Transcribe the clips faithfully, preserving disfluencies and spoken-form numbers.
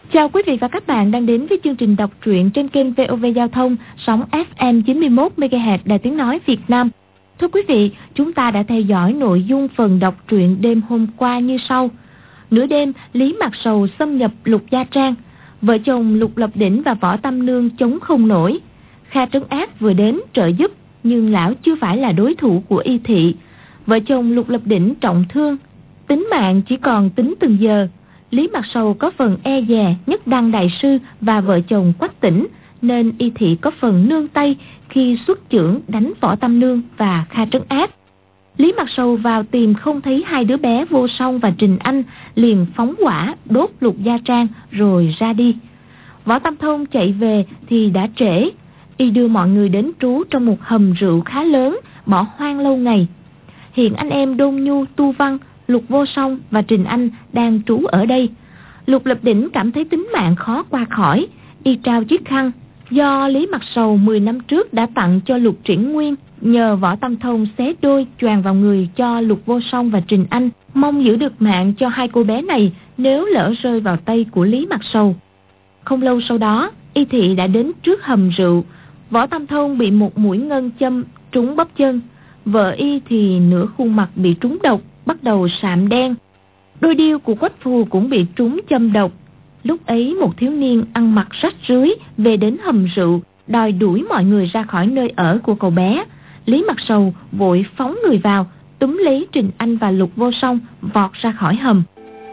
Chào quý vị và các bạn đang đến với chương trình đọc truyện trên kênh vê o vê Giao thông, sóng ép em chín mươi mốt mê ga héc Đài Tiếng Nói Việt Nam. Thưa quý vị, chúng ta đã theo dõi nội dung phần đọc truyện đêm hôm qua như sau. Nửa đêm, Lý Mạc Sầu xâm nhập Lục Gia Trang. Vợ chồng Lục Lập Đỉnh và Võ Tam Nương chống không nổi. Kha Trấn Ác vừa đến trợ giúp, nhưng lão chưa phải là đối thủ của Y Thị. Vợ chồng Lục Lập Đỉnh trọng thương, tính mạng chỉ còn tính từng giờ. Lý Mạc Sầu có phần e dè Nhất Đăng đại sư và vợ chồng Quách Tĩnh, nên Y Thị có phần nương tay khi xuất chưởng đánh Võ Tam Nương và Kha Trấn Ác. Lý Mạc Sầu vào tìm không thấy hai đứa bé Vô Song và Trình Anh, liền phóng hỏa đốt Lục Gia Trang rồi ra đi. Võ Tam Thông chạy về thì đã trễ. Y đưa mọi người đến trú trong một hầm rượu khá lớn, bỏ hoang lâu ngày. Hiện anh em Đôn Nhu, Tu Văn, Lục Vô Song và Trình Anh đang trú ở đây. Lục Lập Đỉnh cảm thấy tính mạng khó qua khỏi. Y trao chiếc khăn do Lý Mạc Sầu mười năm trước đã tặng cho Lục Triển Nguyên, nhờ Võ Tam Thông xé đôi choàng vào người cho Lục Vô Song và Trình Anh, mong giữ được mạng cho hai cô bé này nếu lỡ rơi vào tay của Lý Mạc Sầu. Không lâu sau đó, Y Thị đã đến trước hầm rượu. Võ Tam Thông bị một mũi ngân châm trúng bắp chân. Vợ Y thì nửa khuôn mặt bị trúng độc, bắt đầu sạm đen. Đôi điêu của Quách Phù cũng bị trúng châm độc. Lúc ấy một thiếu niên ăn mặc rách rưới về đến hầm rượu, đòi đuổi mọi người ra khỏi nơi ở của cậu bé. Lý Mạc Sầu vội phóng người vào, túm lấy Trình Anh và Lục Vô Song vọt ra khỏi hầm.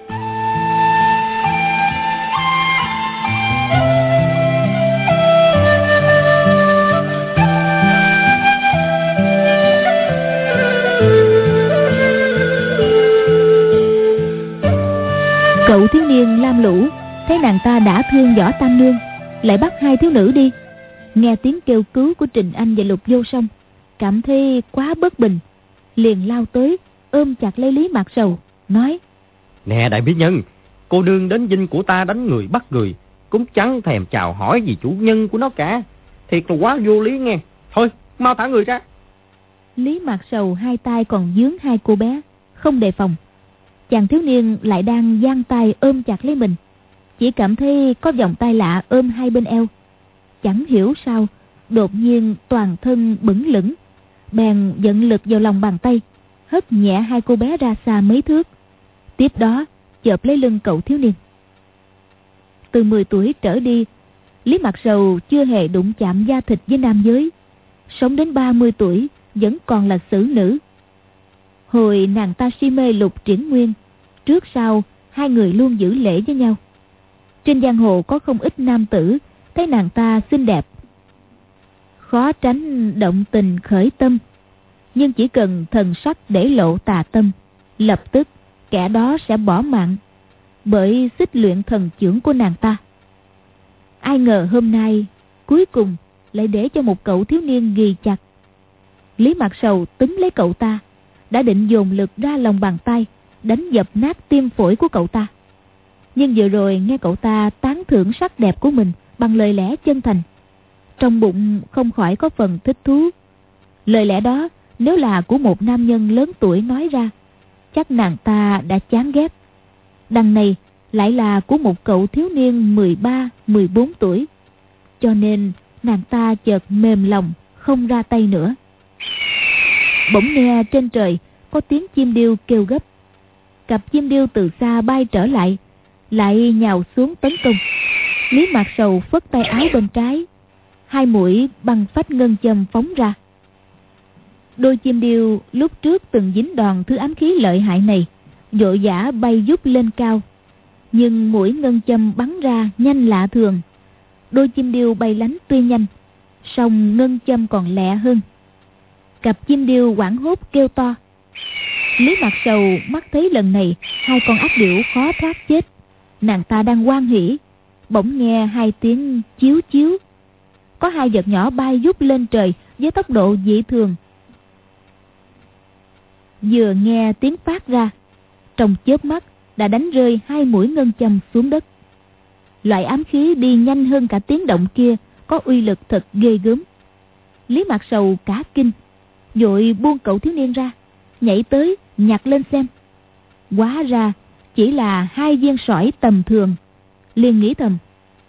Cậu thiếu niên lam lũ thấy nàng ta đã thương Võ Tam Nương, lại bắt hai thiếu nữ đi. Nghe tiếng kêu cứu của Trình Anh và Lục Vô Song, cảm thấy quá bất bình, liền lao tới ôm chặt lấy Lý Mạc Sầu, nói: Nè đại mỹ nhân, cô nương đến dinh của ta đánh người bắt người, cũng chẳng thèm chào hỏi gì chủ nhân của nó cả, thiệt là quá vô lý nghe. Thôi mau thả người ra. Lý Mạc Sầu hai tay còn dướng hai cô bé, không đề phòng. Chàng thiếu niên lại đang giang tay ôm chặt lấy mình, chỉ cảm thấy có vòng tay lạ ôm hai bên eo. Chẳng hiểu sao đột nhiên toàn thân bững lững, bèn vận lực vào lòng bàn tay, hất nhẹ hai cô bé ra xa mấy thước. Tiếp đó chộp lấy lưng cậu thiếu niên. Từ mười tuổi trở đi, Lý Mạc Sầu chưa hề đụng chạm da thịt với nam giới. Sống đến ba mươi tuổi vẫn còn là xử nữ. Hồi nàng ta si mê Lục Triển Nguyên, trước sau hai người luôn giữ lễ với nhau. Trên giang hồ có không ít nam tử thấy nàng ta xinh đẹp, khó tránh động tình khởi tâm. Nhưng chỉ cần thần sắc để lộ tà tâm, lập tức kẻ đó sẽ bỏ mạng bởi xích luyện thần chưởng của nàng ta. Ai ngờ hôm nay cuối cùng lại để cho một cậu thiếu niên ghì chặt. Lý Mạc Sầu túm lấy cậu ta, đã định dồn lực ra lòng bàn tay đánh dập nát tim phổi của cậu ta. Nhưng vừa rồi nghe cậu ta tán thưởng sắc đẹp của mình bằng lời lẽ chân thành, trong bụng không khỏi có phần thích thú. Lời lẽ đó nếu là của một nam nhân lớn tuổi nói ra, chắc nàng ta đã chán ghét. Đằng này lại là của một cậu thiếu niên mười ba, mười bốn tuổi, cho nên nàng ta chợt mềm lòng không ra tay nữa. Bỗng nghe trên trời có tiếng chim điêu kêu gấp. Cặp chim điêu từ xa bay trở lại, lại nhào xuống tấn công. Lý Mạc Sầu phất tay áo bên trái, hai mũi băng phách ngân châm phóng ra. Đôi chim điêu lúc trước từng dính đòn thứ ám khí lợi hại này, vội vã bay vút lên cao, nhưng mũi ngân châm bắn ra nhanh lạ thường. Đôi chim điêu bay lánh tuy nhanh, song ngân châm còn lẹ hơn. Cặp chim điêu hoảng hốt kêu to. Lý Mạc Sầu mắt thấy lần này hai con ác điểu khó thoát chết. Nàng ta đang hoan hỉ, bỗng nghe hai tiếng chiếu chiếu. Có hai vật nhỏ bay vút lên trời với tốc độ dị thường. Vừa nghe tiếng phát ra, trong chớp mắt đã đánh rơi hai mũi ngân châm xuống đất. Loại ám khí đi nhanh hơn cả tiếng động kia, có uy lực thật ghê gớm. Lý Mạc Sầu cả kinh, vội buông cậu thiếu niên ra, nhảy tới nhặt lên xem. Hóa ra chỉ là hai viên sỏi tầm thường, liền nghĩ thầm: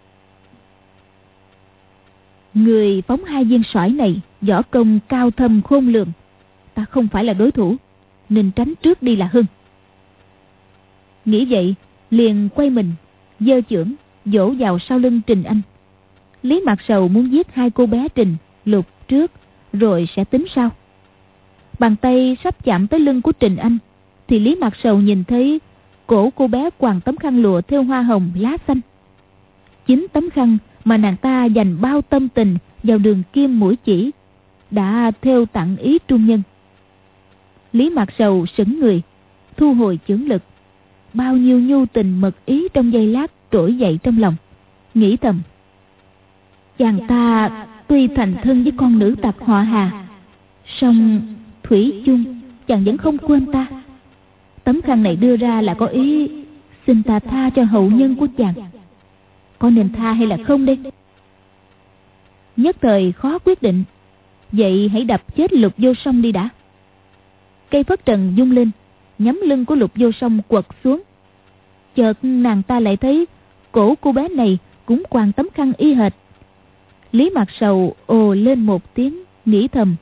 người phóng hai viên sỏi này võ công cao thâm khôn lường, ta không phải là đối thủ, nên tránh trước đi là hơn. Nghĩ vậy liền quay mình giơ chưởng vỗ vào sau lưng Trình Anh. Lý Mạc Sầu muốn giết hai cô bé Trình, Lục trước, rồi sẽ tính sau. Bàn tay sắp chạm tới lưng của Trình Anh thì Lý Mạc Sầu nhìn thấy cổ cô bé quàng tấm khăn lụa thêu hoa hồng lá xanh. Chính tấm khăn mà nàng ta dành bao tâm tình vào đường kim mũi chỉ đã thêu tặng ý trung nhân. Lý Mạc Sầu sững người, thu hồi chưởng lực. Bao nhiêu nhu tình mật ý trong giây lát trỗi dậy trong lòng, nghĩ thầm: chàng ta tuy thành thân với con nữ tặc họ Hà, song thủy chung chàng vẫn không quên ta. Tấm khăn này đưa ra là có ý xin ta tha cho hậu nhân của chàng. Có nên tha hay là không đây? Nhất thời khó quyết định. Vậy hãy đập chết Lục Vô Song đi đã. Cây phất trần vung lên, nhắm lưng của Lục Vô Song quật xuống. Chợt nàng ta lại thấy cổ cô bé này cũng quàng tấm khăn y hệt. Lý Mạc Sầu ồ lên một tiếng, nghĩ thầm: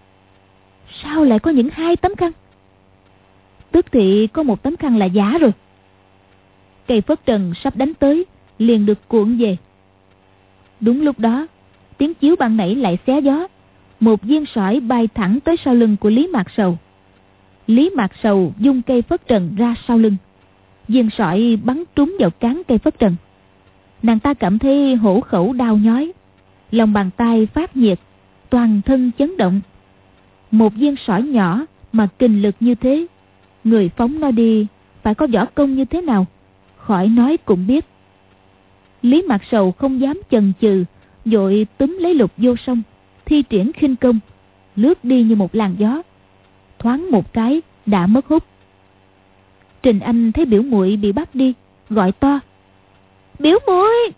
sao lại có những hai tấm khăn? Tức thì có một tấm khăn là giả rồi. Cây phất trần sắp đánh tới, liền được cuộn về. Đúng lúc đó, tiếng chiếu ban nãy lại xé gió, một viên sỏi bay thẳng tới sau lưng của Lý Mạc Sầu. Lý Mạc Sầu vung cây phất trần ra sau lưng, viên sỏi bắn trúng vào cán cây phất trần. Nàng ta cảm thấy hổ khẩu đau nhói, lòng bàn tay phát nhiệt, toàn thân chấn động. Một viên sỏi nhỏ mà kình lực như thế, người phóng nó đi phải có võ công như thế nào, khỏi nói cũng biết. Lý Mạc Sầu không dám chần chừ, vội túm lấy Lục Vô Song, thi triển khinh công, lướt đi như một làn gió, thoáng một cái đã mất hút. Trình Anh thấy biểu muội bị bắt đi, gọi to: biểu muội!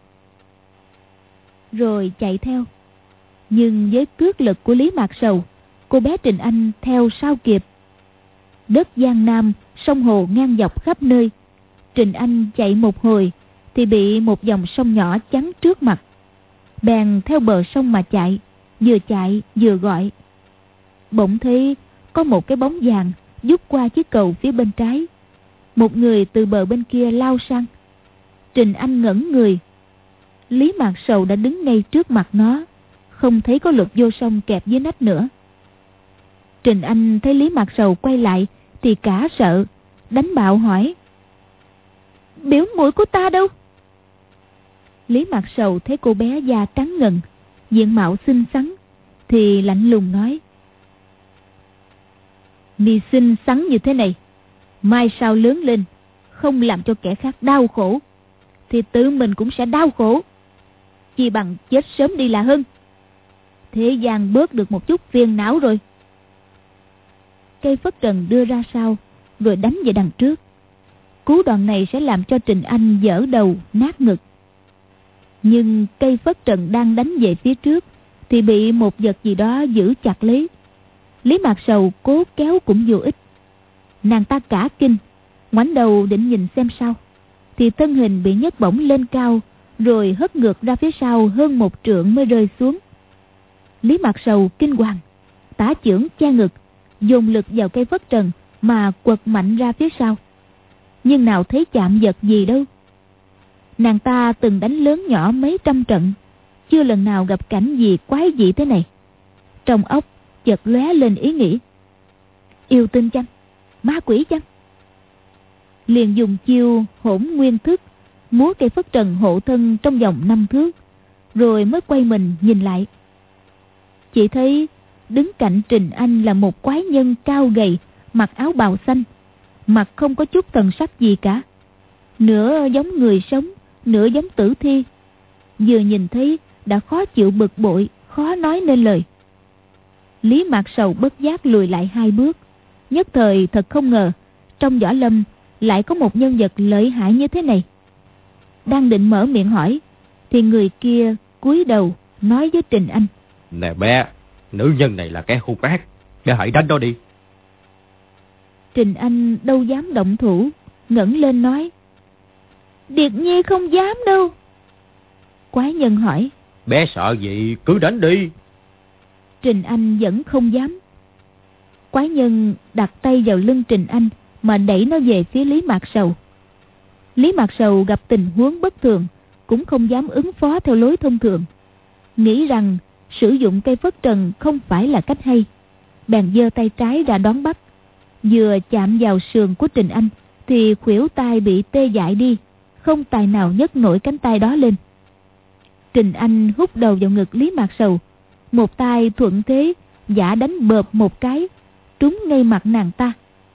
Rồi chạy theo. Nhưng với cước lực của Lý Mạc Sầu, cô bé Trình Anh theo sao kịp. Đất Giang Nam, sông hồ ngang dọc khắp nơi. Trình Anh chạy một hồi thì bị một dòng sông nhỏ chắn trước mặt. Bèn theo bờ sông mà chạy, vừa chạy vừa gọi. Bỗng thấy có một cái bóng vàng vút qua chiếc cầu phía bên trái. Một người từ bờ bên kia lao sang. Trình Anh ngẩn người. Lý Mạc Sầu đã đứng ngay trước mặt nó, không thấy có Lục Vô Song kẹp dưới nách nữa. Trình Anh thấy Lý Mạc Sầu quay lại thì cả sợ, đánh bạo hỏi: biểu muội của ta đâu? Lý Mạc Sầu thấy cô bé da trắng ngần, diện mạo xinh xắn, thì lạnh lùng nói: mi xinh xắn như thế này, mai sau lớn lên không làm cho kẻ khác đau khổ thì tự mình cũng sẽ đau khổ. Chỉ bằng chết sớm đi là hơn. Thế gian bớt được một chút phiền não rồi. Cây phất trần đưa ra sau, rồi đánh về đằng trước. Cú đòn này sẽ làm cho Trình Anh vỡ đầu nát ngực. Nhưng cây phất trần đang đánh về phía trước thì bị một vật gì đó giữ chặt lấy. Lý Mạc Sầu cố kéo cũng vô ích. Nàng ta cả kinh, ngoảnh đầu định nhìn xem sao, thì thân hình bị nhấc bổng lên cao, rồi hất ngược ra phía sau hơn một trượng mới rơi xuống. Lý Mạc Sầu kinh hoàng, tả chưởng che ngực, dồn lực vào cây phất trần mà quật mạnh ra phía sau. Nhưng nào thấy chạm vật gì đâu. Nàng ta từng đánh lớn nhỏ mấy trăm trận, chưa lần nào gặp cảnh gì quái dị thế này. Trong óc chợt lóe lên ý nghĩ: yêu tinh chăng? Ma quỷ chăng? Liền dùng chiêu hỗn nguyên thức, múa cây phất trần hộ thân trong vòng năm thước, rồi mới quay mình nhìn lại. Chỉ thấy đứng cạnh Trình Anh là một quái nhân cao gầy, mặc áo bào xanh, mặt không có chút thần sắc gì cả, nửa giống người sống, nửa giống tử thi. Vừa nhìn thấy đã khó chịu bực bội, khó nói nên lời. Lý Mạc Sầu bất giác lùi lại hai bước. Nhất thời thật không ngờ trong võ lâm lại có một nhân vật lợi hại như thế này. Đang định mở miệng hỏi thì người kia cúi đầu nói với Trình Anh: nè bé, nữ nhân này là kẻ hung ác, bé hãy đánh nó đi. Trình Anh đâu dám động thủ, ngẩng lên nói: Điệt Nhi không dám đâu. Quái nhân hỏi. Bé sợ gì cứ đánh đi. Trình Anh vẫn không dám. Quái nhân đặt tay vào lưng Trình Anh mà đẩy nó về phía Lý Mạc Sầu. Lý Mạc Sầu gặp tình huống bất thường cũng không dám ứng phó theo lối thông thường, nghĩ rằng sử dụng cây phất trần không phải là cách hay, bèn giơ tay trái ra đón bắt. Vừa chạm vào sườn của Trình Anh thì khuỷu tay bị tê dại đi, không tài nào nhấc nổi cánh tay đó lên. Trình Anh hút đầu vào ngực Lý Mạc Sầu, một tay thuận thế giả đánh bợp một cái, trúng ngay mặt nàng ta.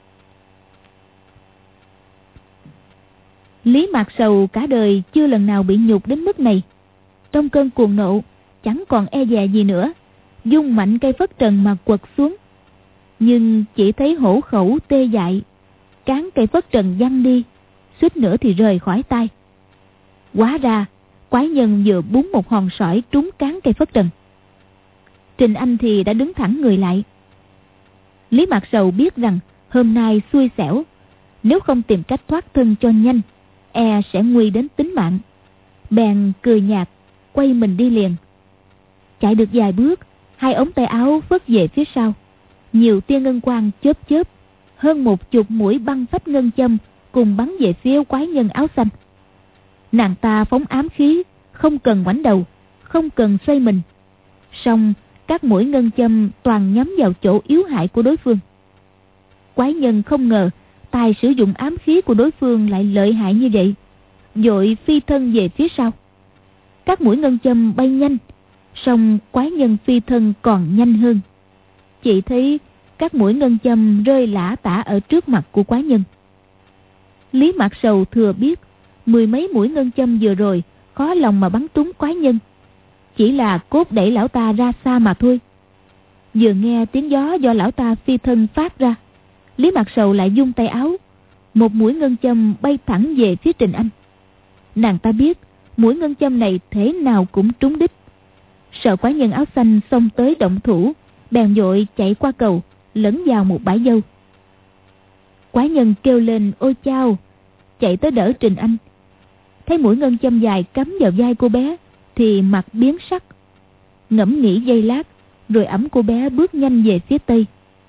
Lý Mạc Sầu cả đời chưa lần nào bị nhục đến mức này. Trong cơn cuồng nộ chẳng còn e dè gì nữa, vung mạnh cây phất trần mà quật xuống. Nhưng chỉ thấy hổ khẩu tê dại, cán cây phất trần văng đi, suýt nữa thì rời khỏi tay. Hóa ra quái nhân vừa búng một hòn sỏi trúng cán cây phất trần. Trình Anh thì đã đứng thẳng người lại. Lý Mạc Sầu biết rằng hôm nay xui xẻo, nếu không tìm cách thoát thân cho nhanh, e sẽ nguy đến tính mạng. Bèn cười nhạt, quay mình đi liền. Chạy được vài bước, hai ống tay áo phất về phía sau, nhiều tia ngân quang chớp chớp, hơn một chục mũi băng phách ngân châm cùng bắn về phía quái nhân áo xanh. Nàng ta phóng ám khí, không cần ngoảnh đầu, không cần xoay mình, song các mũi ngân châm toàn nhắm vào chỗ yếu hại của đối phương. Quái nhân không ngờ tài sử dụng ám khí của đối phương lại lợi hại như vậy, vội phi thân về phía sau. Các mũi ngân châm bay nhanh, song quái nhân phi thân còn nhanh hơn. Chỉ thấy các mũi ngân châm rơi lả tả ở trước mặt của quái nhân. Lý Mạc Sầu thừa biết mười mấy mũi ngân châm vừa rồi khó lòng mà bắn trúng quái nhân, chỉ là cốt đẩy lão ta ra xa mà thôi. Vừa nghe tiếng gió do lão ta phi thân phát ra, Lý Mạc Sầu lại vung tay áo, một mũi ngân châm bay thẳng về phía Trình Anh. Nàng ta biết mũi ngân châm này thế nào cũng trúng đích. Sợ quái nhân áo xanh xông tới động thủ, bèn vội chạy qua cầu, lẫn vào một bãi dâu. Quái nhân kêu lên ôi chao, chạy tới đỡ Trình Anh. Thấy mũi ngân châm dài cắm vào vai cô bé thì mặt biến sắc, ngẫm nghĩ giây lát rồi ẵm cô bé bước nhanh về phía tây.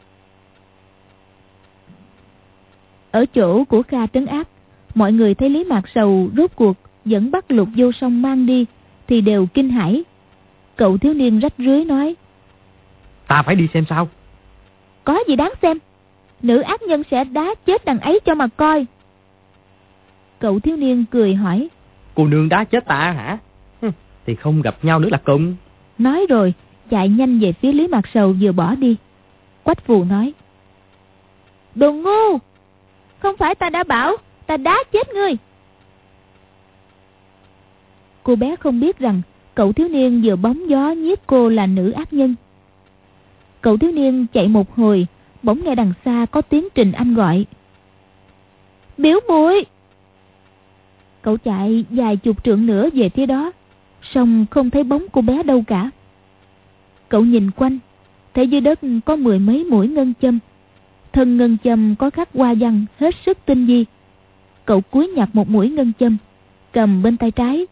Ở chỗ của Kha trấn áp, mọi người thấy Lý Mạc Sầu rốt cuộc dẫn bắt Lục vô song mang đi thì đều kinh hãi. Cậu thiếu niên rách rưới nói: Ta phải đi xem sao. Có gì đáng xem, nữ ác nhân sẽ đá chết đằng ấy cho mà coi. Cậu thiếu niên cười hỏi: Cô nương đá chết ta hả? Hừ, thì không gặp nhau nữa là cùng. Nói rồi chạy nhanh về phía Lý Mạc Sầu vừa bỏ đi. Quách Phù nói: Đồ ngu, không phải ta đã bảo ta đá chết ngươi. Cô bé không biết rằng cậu thiếu niên vừa bóng gió nhiếp cô là nữ ác nhân. Cậu thiếu niên chạy một hồi, bỗng nghe đằng xa có tiếng Trình Anh gọi: Biểu muội. Cậu chạy vài chục trượng nữa về phía đó, song không thấy bóng cô bé đâu cả. Cậu nhìn quanh, thấy dưới đất có mười mấy mũi ngân châm, thân ngân châm có khắc hoa văn hết sức tinh vi. Cậu cúi nhặt một mũi ngân châm, cầm bên tay trái.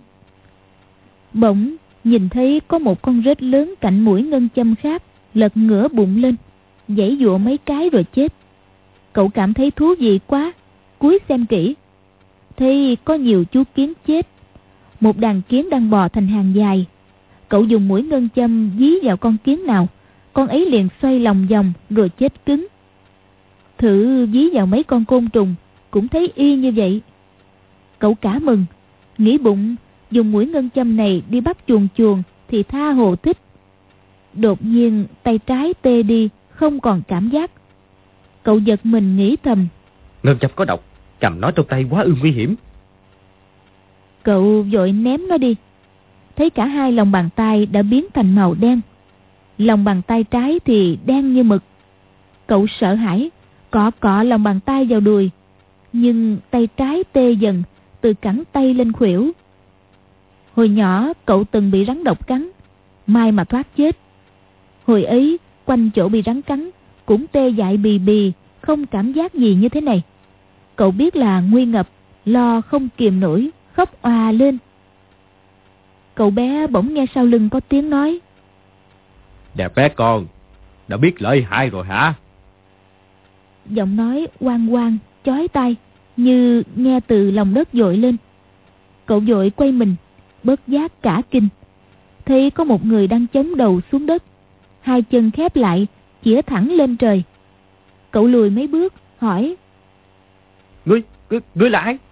Bỗng nhìn thấy có một con rết lớn cạnh mũi ngân châm khác lật ngửa bụng lên, giãy giụa mấy cái rồi chết. Cậu cảm thấy thú vị quá, cúi xem kỹ, thấy có nhiều chú kiến chết. Một đàn kiến đang bò thành hàng dài. Cậu dùng mũi ngân châm dí vào con kiến nào, con ấy liền xoay lòng vòng rồi chết cứng. Thử dí vào mấy con côn trùng cũng thấy y như vậy. Cậu cả mừng, nghĩ bụng dùng mũi ngân châm này đi bắt chuồn chuồn thì tha hồ thích. Đột nhiên tay trái tê đi, không còn cảm giác. Cậu giật mình nghĩ thầm: Ngân châm có độc, cầm nó trong tay quá ư nguy hiểm. Cậu vội ném nó đi. Thấy cả hai lòng bàn tay đã biến thành màu đen, lòng bàn tay trái thì đen như mực. Cậu sợ hãi, cọ cọ lòng bàn tay vào đùi, nhưng tay trái tê dần từ cẳng tay lên khuỷu. Hồi nhỏ cậu từng bị rắn độc cắn, may mà thoát chết. Hồi ấy quanh chỗ bị rắn cắn cũng tê dại bì bì, không cảm giác gì như thế này. Cậu biết là nguy ngập, lo không kìm nổi, khóc òa lên. Cậu bé bỗng nghe sau lưng có tiếng nói: Đẹp bé con, đã biết lợi hại rồi hả? Giọng nói oang oang, chói tai, như nghe từ lòng đất dội lên. Cậu vội quay mình, bớt giác cả kinh, thấy có một người đang chống đầu xuống đất, hai chân khép lại, chĩa thẳng lên trời. Cậu lùi mấy bước, hỏi: Ngươi, ngươi, ngươi là ai?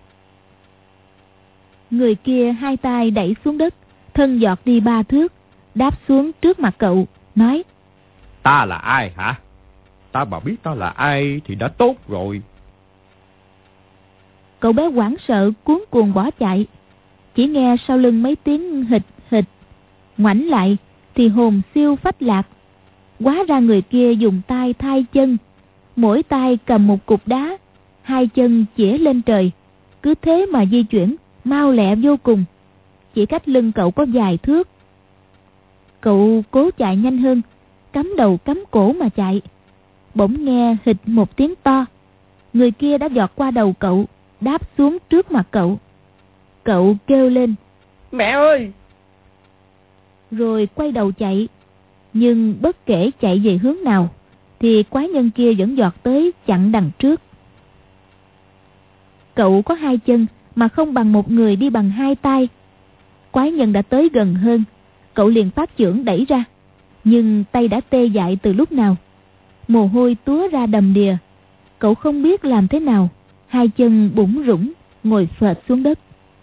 Người kia hai tay đẩy xuống đất, thân giọt đi ba thước, đáp xuống trước mặt cậu, nói: Ta là ai hả? Ta mà biết ta là ai thì đã tốt rồi. Cậu bé hoảng sợ cuống cuồng bỏ chạy. Chỉ nghe sau lưng mấy tiếng hịch hịch, ngoảnh lại thì hồn siêu phách lạc. Hóa ra người kia dùng tay thay chân, mỗi tay cầm một cục đá, hai chân chĩa lên trời, cứ thế mà di chuyển mau lẹ vô cùng, chỉ cách lưng cậu có vài thước. Cậu cố chạy nhanh hơn, cắm đầu cắm cổ mà chạy. Bỗng nghe hịch một tiếng to, người kia đã giọt qua đầu cậu, đáp xuống trước mặt cậu. Cậu kêu lên: Mẹ ơi! Rồi quay đầu chạy. Nhưng bất kể chạy về hướng nào thì quái nhân kia vẫn giọt tới chặn đằng trước. Cậu có hai chân mà không bằng một người đi bằng hai tay. Quái nhân đã tới gần hơn, cậu liền phát chưởng đẩy ra, nhưng tay đã tê dại từ lúc nào. Mồ hôi túa ra đầm đìa. Cậu không biết làm thế nào, hai chân bủn rủn ngồi phệt xuống đất.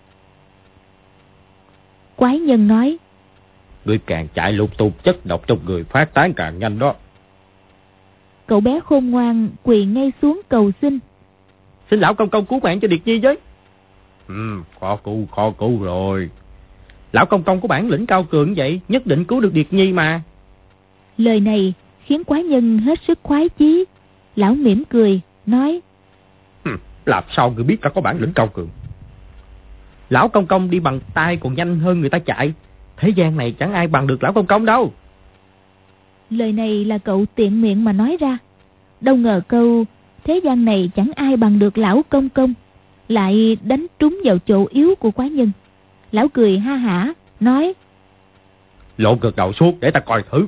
Quái nhân nói: Ngươi càng chạy lục tục, chất độc trong người phát tán càng nhanh đó. Cậu bé khôn ngoan quỳ ngay xuống cầu xin: Xin lão công công cứu mạng cho Điệt Nhi với. Ừ, khó cứu, khó cứu rồi. Lão công công có bản lĩnh cao cường vậy, nhất định cứu được Điệt Nhi mà. Lời này khiến quái nhân hết sức khoái chí. Lão mỉm cười, nói: Hừm, làm sao người biết ta có bản lĩnh cao cường? Lão công công đi bằng tay còn nhanh hơn người ta chạy. Thế gian này chẳng ai bằng được lão công công đâu. Lời này là cậu tiện miệng mà nói ra. Đâu ngờ câu thế gian này chẳng ai bằng được lão công công lại đánh trúng vào chỗ yếu của quái nhân. Lão cười ha hả, nói: Lộn ngược đầu xuống để ta coi thử.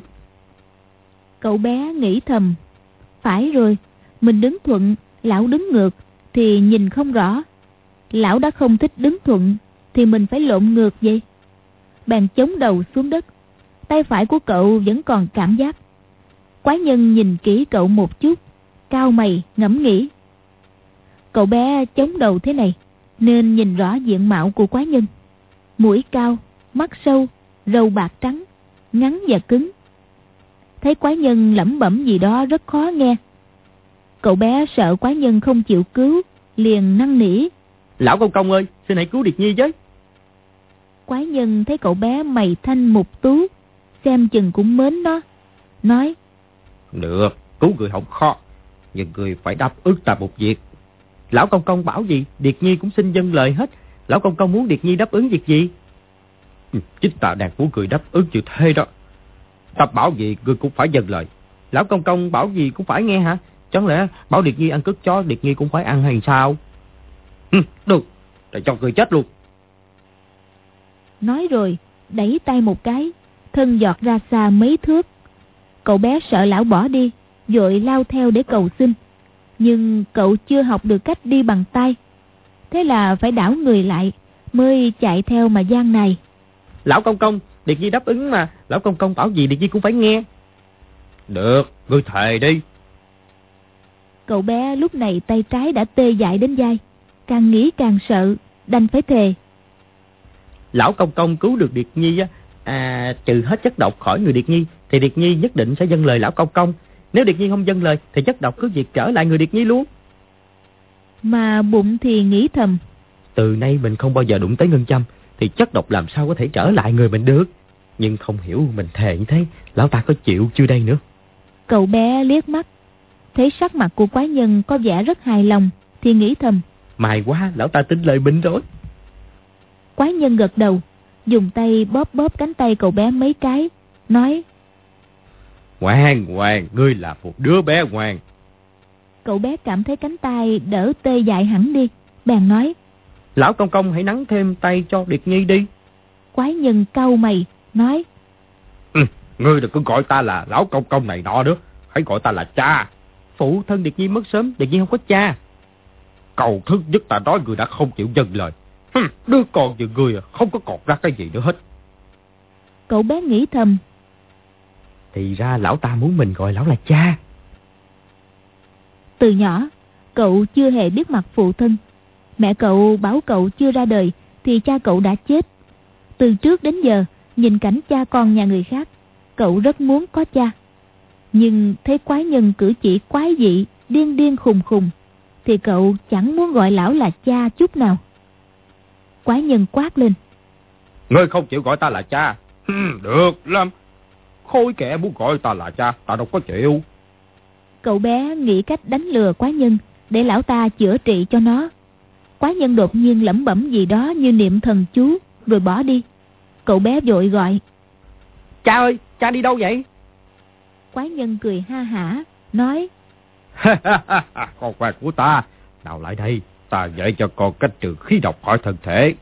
Cậu bé nghĩ thầm: phải rồi, mình đứng thuận, lão đứng ngược thì nhìn không rõ. Lão đã không thích đứng thuận thì mình phải lộn ngược vậy. Bèn chống đầu xuống đất. Tay phải của cậu vẫn còn cảm giác. Quái nhân nhìn kỹ cậu một chút, cau mày ngẫm nghĩ. Cậu bé chống đầu thế này nên nhìn rõ diện mạo của quái nhân. Mũi cao, mắt sâu, râu bạc trắng, ngắn và cứng. Thấy quái nhân lẩm bẩm gì đó rất khó nghe. Cậu bé sợ quái nhân không chịu cứu, liền năn nỉ: Lão công công ơi, xin hãy cứu Điệt Nhi với. Quái nhân thấy cậu bé mày thanh mục tú, xem chừng cũng mến nó, nói: Được, cứu người không khó, nhưng người phải đáp ứng ta một việc. Lão công công bảo gì, Điệt Nhi cũng xin dâng lời hết. Lão công công muốn Điệt Nhi đáp ứng việc gì? Ừ, chính ta đang muốn người đáp ứng chữ thế đó. Ta bảo gì người cũng phải dâng lời. Lão công công bảo gì cũng phải nghe hả? Chẳng lẽ bảo Điệt Nhi ăn cất chó, Điệt Nhi cũng phải ăn hay sao? Ừ, được, để cho người chết luôn. Nói rồi đẩy tay một cái, thân giọt ra xa mấy thước. Cậu bé sợ lão bỏ đi, vội lao theo để cầu xin. Nhưng cậu chưa học được cách đi bằng tay, thế là phải đảo người lại mới chạy theo mà gian này. Lão công công, Điệt Nhi đáp ứng mà. Lão công công bảo gì Điệt Nhi cũng phải nghe. Được, ngươi thề đi. Cậu bé lúc này tay trái đã tê dại đến vai, càng nghĩ càng sợ, đành phải thề. Lão công công cứu được Điệt Nhi á, à, trừ hết chất độc khỏi người Điệt Nhi thì Điệt Nhi nhất định sẽ dâng lời lão công công. Nếu Điệt Nhi không dâng lời thì chất độc cứ việc trở lại người Điệt Nhi luôn. Mà bụng thì nghĩ thầm: từ nay mình không bao giờ đụng tới ngân châm thì chất độc làm sao có thể trở lại người mình được. Nhưng không hiểu mình thề như thế, lão ta có chịu chưa đây nữa. Cậu bé liếc mắt, thấy sắc mặt của quái nhân có vẻ rất hài lòng thì nghĩ thầm: may quá, lão ta tin lời mình rồi. Quái nhân gật đầu, dùng tay bóp bóp cánh tay cậu bé mấy cái, nói: Ngoan ngoan, ngươi là một đứa bé ngoan. Cậu bé cảm thấy cánh tay đỡ tê dại hẳn đi, bèn nói: Lão công công hãy nắn thêm tay cho Điệt Nhi đi. Quái nhân cau mày, nói: Ừ, ngươi đừng cứ gọi ta là lão công công này nọ nữa. Hãy gọi ta là cha. Phụ thân Điệt Nhi mất sớm, Điệt Nhi không có cha. Cầu thứ nhất ta nói ngươi đã không chịu dâng lời. Hừm, đứa con như ngươi không có còn ra cái gì nữa hết. Cậu bé nghĩ thầm: Thì ra lão ta muốn mình gọi lão là cha. Từ nhỏ, cậu chưa hề biết mặt phụ thân. Mẹ cậu bảo cậu chưa ra đời thì cha cậu đã chết. Từ trước đến giờ, nhìn cảnh cha con nhà người khác, cậu rất muốn có cha. Nhưng thấy quái nhân cử chỉ quái dị, điên điên khùng khùng, thì cậu chẳng muốn gọi lão là cha chút nào. Quái nhân quát lên: Ngươi không chịu gọi ta là cha? Hmm, được lắm. Khôi kẻ muốn gọi ta là cha, ta đâu có chịu. Cậu bé nghĩ cách đánh lừa quái nhân để lão ta chữa trị cho nó. Quái nhân đột nhiên lẩm bẩm gì đó như niệm thần chú rồi bỏ đi. Cậu bé vội gọi: Cha ơi, cha đi đâu vậy? Quái nhân cười ha hả, nói: Con quà của ta, nào lại đây, ta dạy cho con cách trừ khí độc khỏi thân thể.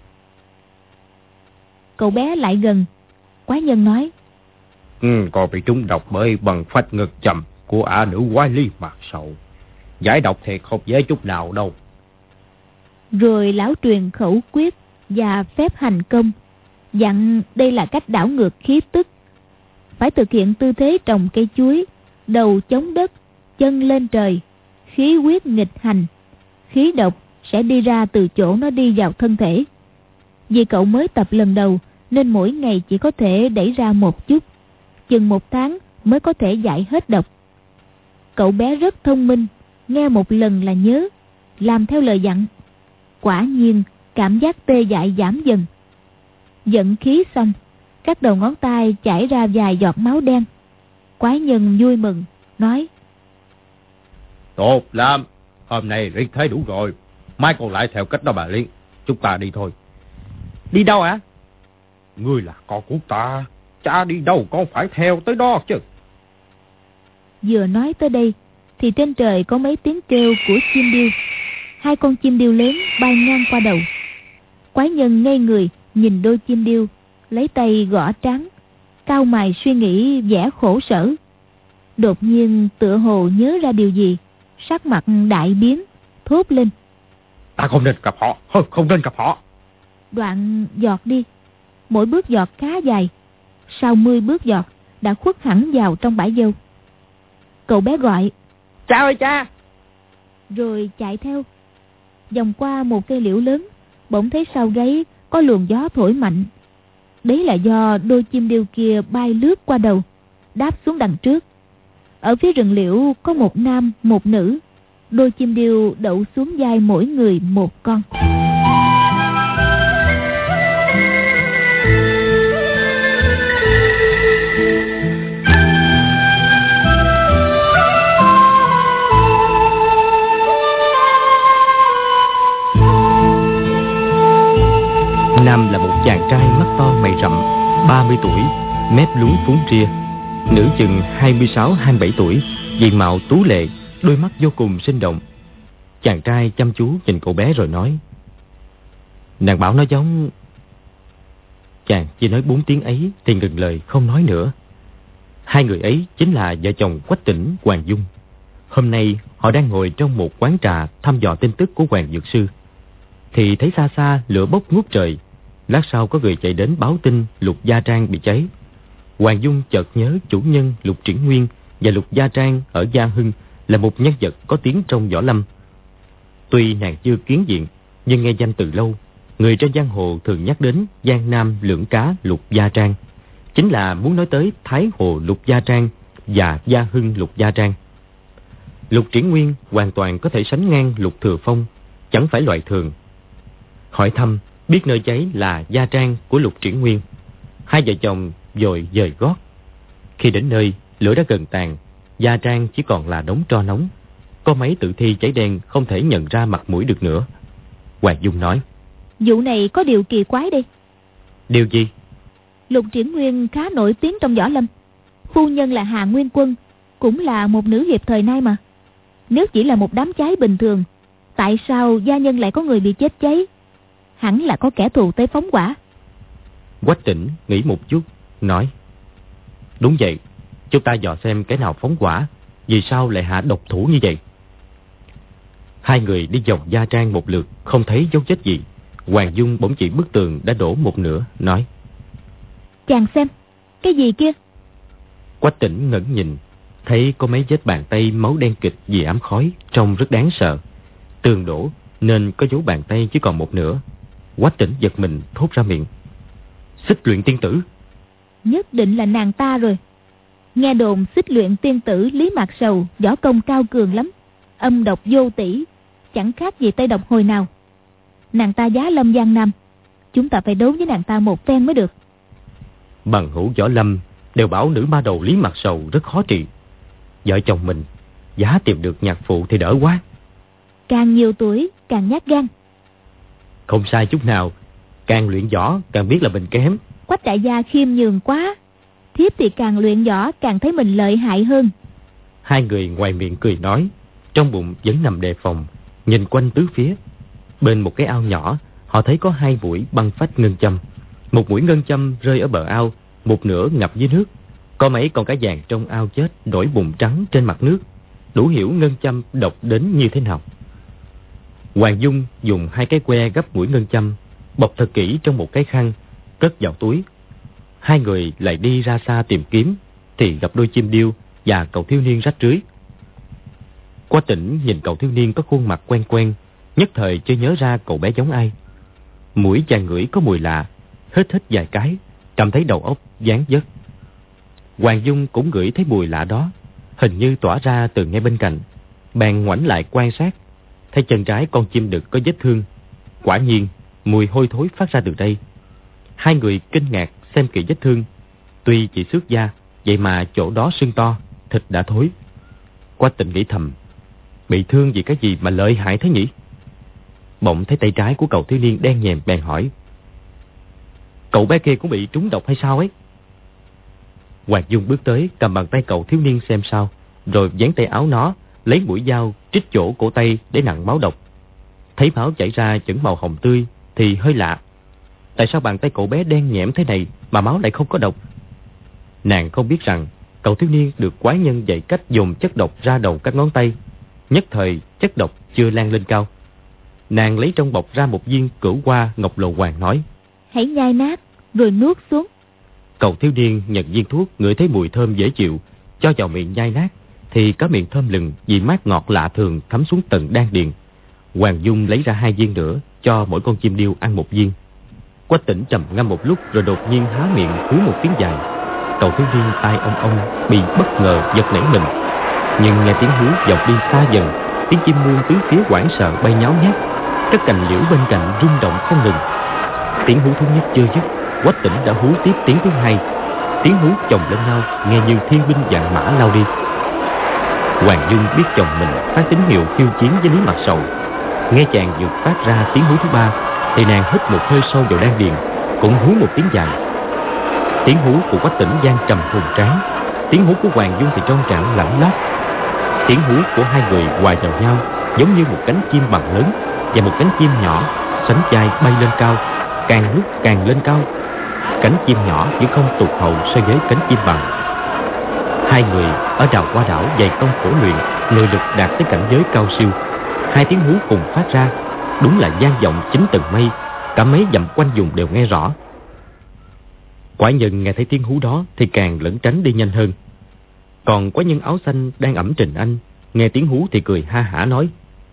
Cậu bé lại gần. Quái nhân nói: Ừ, con bị trúng độc bởi bằng phách ngực trầm của ả nữ quái ly mạc sầu. Giải độc thì không dễ chút nào đâu. Rồi lão truyền khẩu quyết và phép hành công, dặn đây là cách đảo ngược khí tức. Phải thực hiện tư thế trồng cây chuối, đầu chống đất, chân lên trời, khí huyết nghịch hành. Khí độc sẽ đi ra từ chỗ nó đi vào thân thể. Vì cậu mới tập lần đầu nên mỗi ngày chỉ có thể đẩy ra một chút. Chừng một tháng mới có thể giải hết độc. Cậu bé rất thông minh, nghe một lần là nhớ, làm theo lời dặn. Quả nhiên cảm giác tê dại giảm dần. Vận khí xong, các đầu ngón tay chảy ra vài giọt máu đen. Quái nhân vui mừng, nói: Tốt lắm, hôm nay riết thế đủ rồi. Mai còn lại theo cách đó bà Liên. Chúng ta đi thôi. Đi đâu ạ? À? Ngươi là con của ta, cha đi đâu con phải theo tới đó chứ. Vừa nói tới đây thì trên trời có mấy tiếng kêu của chim điêu. Hai con chim điêu lớn bay ngang qua đầu. Quái nhân ngây người nhìn đôi chim điêu, lấy tay gõ trán, cau mày suy nghĩ vẻ khổ sở. Đột nhiên tựa hồ nhớ ra điều gì, sắc mặt đại biến, thốt lên: Ta không nên gặp họ, không nên gặp họ. Đoạn giọt đi. Mỗi bước giọt khá dài. Sau mươi bước giọt đã khuất hẳn vào trong bãi dâu. Cậu bé gọi: Cha ơi cha! Rồi chạy theo. Vòng qua một cây liễu lớn, bỗng thấy sau gáy có luồng gió thổi mạnh. Đấy là do đôi chim điêu kia bay lướt qua đầu, đáp xuống đằng trước. Ở phía rừng liễu có một nam một nữ. Đôi chim điêu đậu xuống vai mỗi người một con. Nam là một chàng trai mắt to mày rậm, ba mươi tuổi, mép lún phúng ria. Nữ chừng hai mươi sáu hai mươi bảy tuổi, diện mạo tú lệ, đôi mắt vô cùng sinh động. Chàng trai chăm chú nhìn cậu bé rồi nói: Nàng bảo nó giống... Chàng chỉ nói bốn tiếng ấy thì ngừng lời không nói nữa. Hai người ấy chính là vợ chồng Quách Tĩnh, Hoàng Dung. Hôm nay họ đang ngồi trong một quán trà thăm dò tin tức của Hoàng Dược Sư. Thì thấy xa xa lửa bốc ngút trời. Lát sau có người chạy đến báo tin Lục Gia Trang bị cháy. Hoàng Dung chợt nhớ chủ nhân Lục Triển Nguyên và Lục Gia Trang ở Gia Hưng là một nhân vật có tiếng trong võ lâm. Tuy nàng chưa kiến diện, nhưng nghe danh từ lâu, người trên giang hồ thường nhắc đến Giang Nam lưỡng cá Lục Gia Trang, chính là muốn nói tới Thái Hồ Lục Gia Trang và Gia Hưng Lục Gia Trang. Lục Triển Nguyên hoàn toàn có thể sánh ngang Lục Thừa Phong, chẳng phải loại thường. Hỏi thăm, biết nơi cháy là Gia Trang của Lục Triển Nguyên. Hai vợ chồng vội dời gót. Khi đến nơi, lửa đã gần tàn, Gia Trang chỉ còn là đống tro nóng. Có mấy tử thi cháy đen không thể nhận ra mặt mũi được nữa. Hoàng Dung nói: Vụ này có điều kỳ quái đây. Điều gì? Lục Triển Nguyên khá nổi tiếng trong võ lâm. Phu nhân là Hà Nguyên Quân, cũng là một nữ hiệp thời nay mà. Nếu chỉ là một đám cháy bình thường, tại sao gia nhân lại có người bị chết cháy? hẳn là có kẻ thù tới phóng hỏa. Quách Tĩnh nghĩ một chút, nói: Đúng vậy, chúng ta dò xem cái nào phóng hỏa, vì sao lại hạ độc thủ như vậy. Hai người đi vòng gia trang một lượt, không thấy dấu vết gì. Hoàng Dung bỗng chỉ bức tường đã đổ một nửa, nói: Chàng xem, cái gì kia? Quách Tĩnh ngẩng nhìn, thấy có mấy vết bàn tay máu đen kịch vì ám khói, trông rất đáng sợ. Tường đổ nên có dấu bàn tay chỉ còn một nửa. Quách Tĩnh giật mình thốt ra miệng: Xích Luyện tiên tử. Nhất định là nàng ta rồi. Nghe đồn Xích Luyện tiên tử Lý Mạc Sầu võ công cao cường lắm, âm độc vô tỷ, chẳng khác gì Tây Độc hồi nào. Nàng ta giá lâm Giang Nam, chúng ta phải đấu với nàng ta một phen mới được. Bằng hữu võ lâm đều bảo nữ ma đầu Lý Mạc Sầu rất khó trị. Vợ chồng mình giá tìm được nhạc phụ thì đỡ quá. Càng nhiều tuổi càng nhát gan. Không sai chút nào, càng luyện võ càng biết là mình kém. Quách đại gia khiêm nhường quá, thiếp thì càng luyện võ càng thấy mình lợi hại hơn. Hai người ngoài miệng cười nói, trong bụng vẫn nằm đề phòng, nhìn quanh tứ phía. Bên một cái ao nhỏ, họ thấy có hai mũi băng phách ngân châm. Một mũi ngân châm rơi ở bờ ao, một nửa ngập dưới nước. Có mấy con cá vàng trong ao chết nổi bụng trắng trên mặt nước, đủ hiểu ngân châm độc đến như thế nào. Hoàng Dung dùng hai cái que gấp mũi ngân châm, bọc thật kỹ trong một cái khăn, cất vào túi. Hai người lại đi ra xa tìm kiếm, thì gặp đôi chim điêu và cậu thiếu niên rách rưới. Quách Tĩnh nhìn cậu thiếu niên có khuôn mặt quen quen, nhất thời chưa nhớ ra cậu bé giống ai. Mũi chàng ngửi có mùi lạ, hít hít vài cái, cảm thấy đầu óc dán dứt. Hoàng Dung cũng ngửi thấy mùi lạ đó, hình như tỏa ra từ ngay bên cạnh. Bèn ngoảnh lại quan sát, thấy chân trái con chim đực có vết thương. Quả nhiên mùi hôi thối phát ra từ đây. Hai người kinh ngạc xem kỹ vết thương, tuy chỉ xước da, vậy mà chỗ đó sưng to, thịt đã thối. Quách Tĩnh nghĩ thầm, bị thương vì cái gì mà lợi hại thế nhỉ? Bỗng thấy tay trái của cậu thiếu niên đen nhèm, bèn hỏi, cậu bé kia cũng bị trúng độc hay sao ấy? Hoàng Dung bước tới cầm bàn tay cậu thiếu niên xem sao, rồi dán tay áo nó, lấy mũi dao trích chỗ cổ tay để nặn máu độc. Thấy máu chảy ra chửng màu hồng tươi thì hơi lạ. Tại sao bàn tay cậu bé đen nhẽm thế này mà máu lại không có độc? Nàng không biết rằng cậu thiếu niên được quái nhân dạy cách dùng chất độc ra đầu các ngón tay. Nhất thời chất độc chưa lan lên cao. Nàng lấy trong bọc ra một viên cửu hoa ngọc lồ hoàng, nói, hãy nhai nát rồi nuốt xuống. Cậu thiếu niên nhận viên thuốc, ngửi thấy mùi thơm dễ chịu, cho vào miệng nhai nát, thì có miệng thơm lừng, vị mát ngọt lạ thường thấm xuống tận đan điền. Hoàng Dung lấy ra hai viên nữa, cho mỗi con chim điêu ăn một viên. Quách Tĩnh trầm ngâm một lúc rồi đột nhiên há miệng hú một tiếng dài. Cậu thiếu niên tai ong ong bị bất ngờ giật nảy mình, nhưng nghe tiếng hú vọng đi xa dần, tiếng chim muôn tứ phía hoảng sợ bay nháo nhác, các cành liễu bên cạnh rung động không ngừng. Tiếng hú thứ nhất chưa dứt, Quách Tĩnh đã hú tiếp tiếng thứ hai. Tiếng hú chồng lên nhau, nghe như thiên binh vạn mã lao đi. Hoàng Dung biết chồng mình phát tín hiệu khiêu chiến với Lý Mạc Sầu. Nghe chàng vừa phát ra tiếng hú thứ ba, thì nàng hít một hơi sâu vào đan điền, cũng hú một tiếng dài. Tiếng hú của Quách Tĩnh vang trầm hùng tráng, tiếng hú của Hoàng Dung thì trong trẻo lạnh lót. Tiếng hú của hai người hòa vào nhau, giống như một cánh chim bằng lớn và một cánh chim nhỏ sánh vai bay lên cao, càng lúc càng lên cao. Cánh chim nhỏ vẫn không tụt hậu so với cánh chim bằng. Hai người ở đảo qua đảo dày công khổ luyện, nội lực đạt tới cảnh giới cao siêu. Hai tiếng hú cùng phát ra, đúng là vang vọng chín tầng mây, cả mấy dặm quanh vùng đều nghe rõ. Quái nhân nghe thấy tiếng hú đó thì càng lẩn tránh đi nhanh hơn. Còn quái nhân áo xanh đang ẵm Trình Anh, nghe tiếng hú thì cười ha hả nói,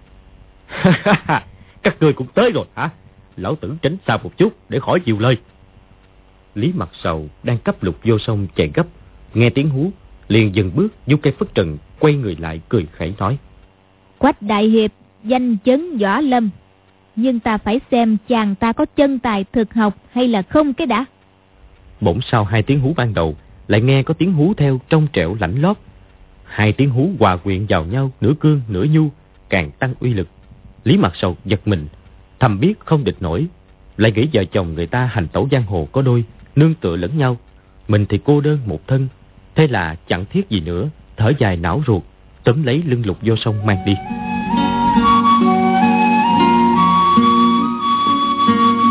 các ngươi cũng tới rồi hả? Lão tử tránh xa một chút để khỏi chịu lời. Lý Mạc Sầu đang cấp lục vô sông chạy gấp, nghe tiếng hú liền dừng bước, vung cây phất trần quay người lại cười khẩy nói, Quách đại hiệp danh chấn võ lâm, nhưng ta phải xem chàng ta có chân tài thực học hay là không cái đã. Bỗng sau hai tiếng hú ban đầu lại nghe có tiếng hú theo trong trẻo lãnh lót. Hai tiếng hú hòa quyện vào nhau, nửa cương nửa nhu, càng tăng uy lực. Lý Mạc Sầu giật mình, thầm biết không địch nổi, lại nghĩ vợ chồng người ta hành tẩu giang hồ có đôi, nương tựa lẫn nhau, mình thì cô đơn một thân, thế là chẳng thiết gì nữa, thở dài não ruột, túm lấy lưng lục vô sông mang đi.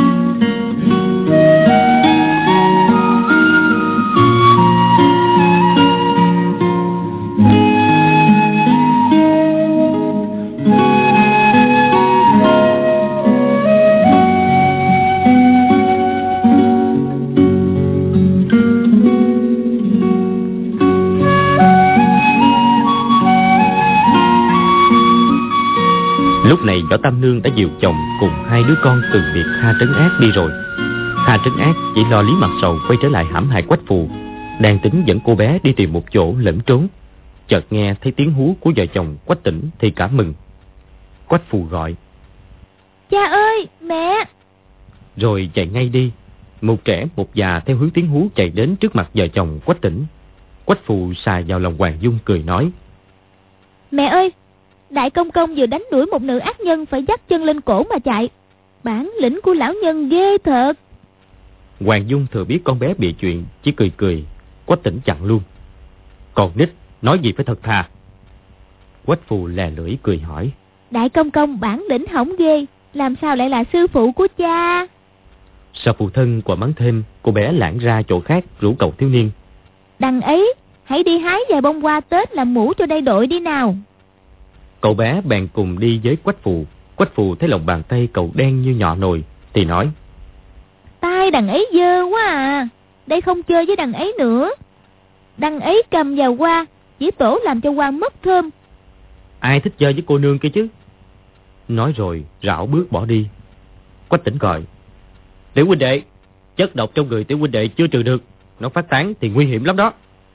này Võ Tam Nương đã dìu chồng cùng hai đứa con từ biệt Kha Trấn Ác đi rồi. Kha Trấn Ác chỉ lo Lý Mặt Sầu quay trở lại hãm hại Quách Phù, đang tính dẫn cô bé đi tìm một chỗ lẫn trốn. Chợt nghe thấy tiếng hú của vợ chồng Quách Tỉnh thì cả mừng. Quách Phù gọi: Cha ơi, mẹ! Rồi chạy ngay đi. Một trẻ một già theo hướng tiếng hú chạy đến trước mặt vợ chồng Quách Tỉnh. Quách Phù xà vào lòng Hoàng Dung cười nói: Mẹ ơi, đại công công vừa đánh đuổi một nữ ác nhân phải dắt chân lên cổ mà chạy. Bản lĩnh của lão nhân ghê thật. Hoàng Dung thừa biết con bé bị chuyện, chỉ cười cười. Quách Tỉnh chặn luôn: Còn nít, nói gì phải thật thà. Quách Phù lè lưỡi cười hỏi: Đại công công bản lĩnh hỏng ghê, làm sao lại là sư phụ của cha? Sợ phụ thân quả mắng thêm, cô bé lảng ra chỗ khác rủ cậu thiếu niên: Đằng ấy, hãy đi hái vài bông hoa Tết làm mũ cho đây đội đi nào. Cậu bé bèn cùng đi với Quách Phù. Quách Phù thấy lòng bàn tay cậu đen như nhọ nồi thì nói: Tai đằng ấy dơ quá à, đây không chơi với đằng ấy nữa. Đằng ấy cầm vào hoa, chỉ tổ làm cho hoa mất thơm. Ai thích chơi với cô nương kia chứ? Nói rồi rảo bước bỏ đi. Quách Tỉnh gọi: Tiểu huynh đệ, chất độc trong người tiểu huynh đệ chưa trừ được, nó phát tán thì nguy hiểm lắm đó.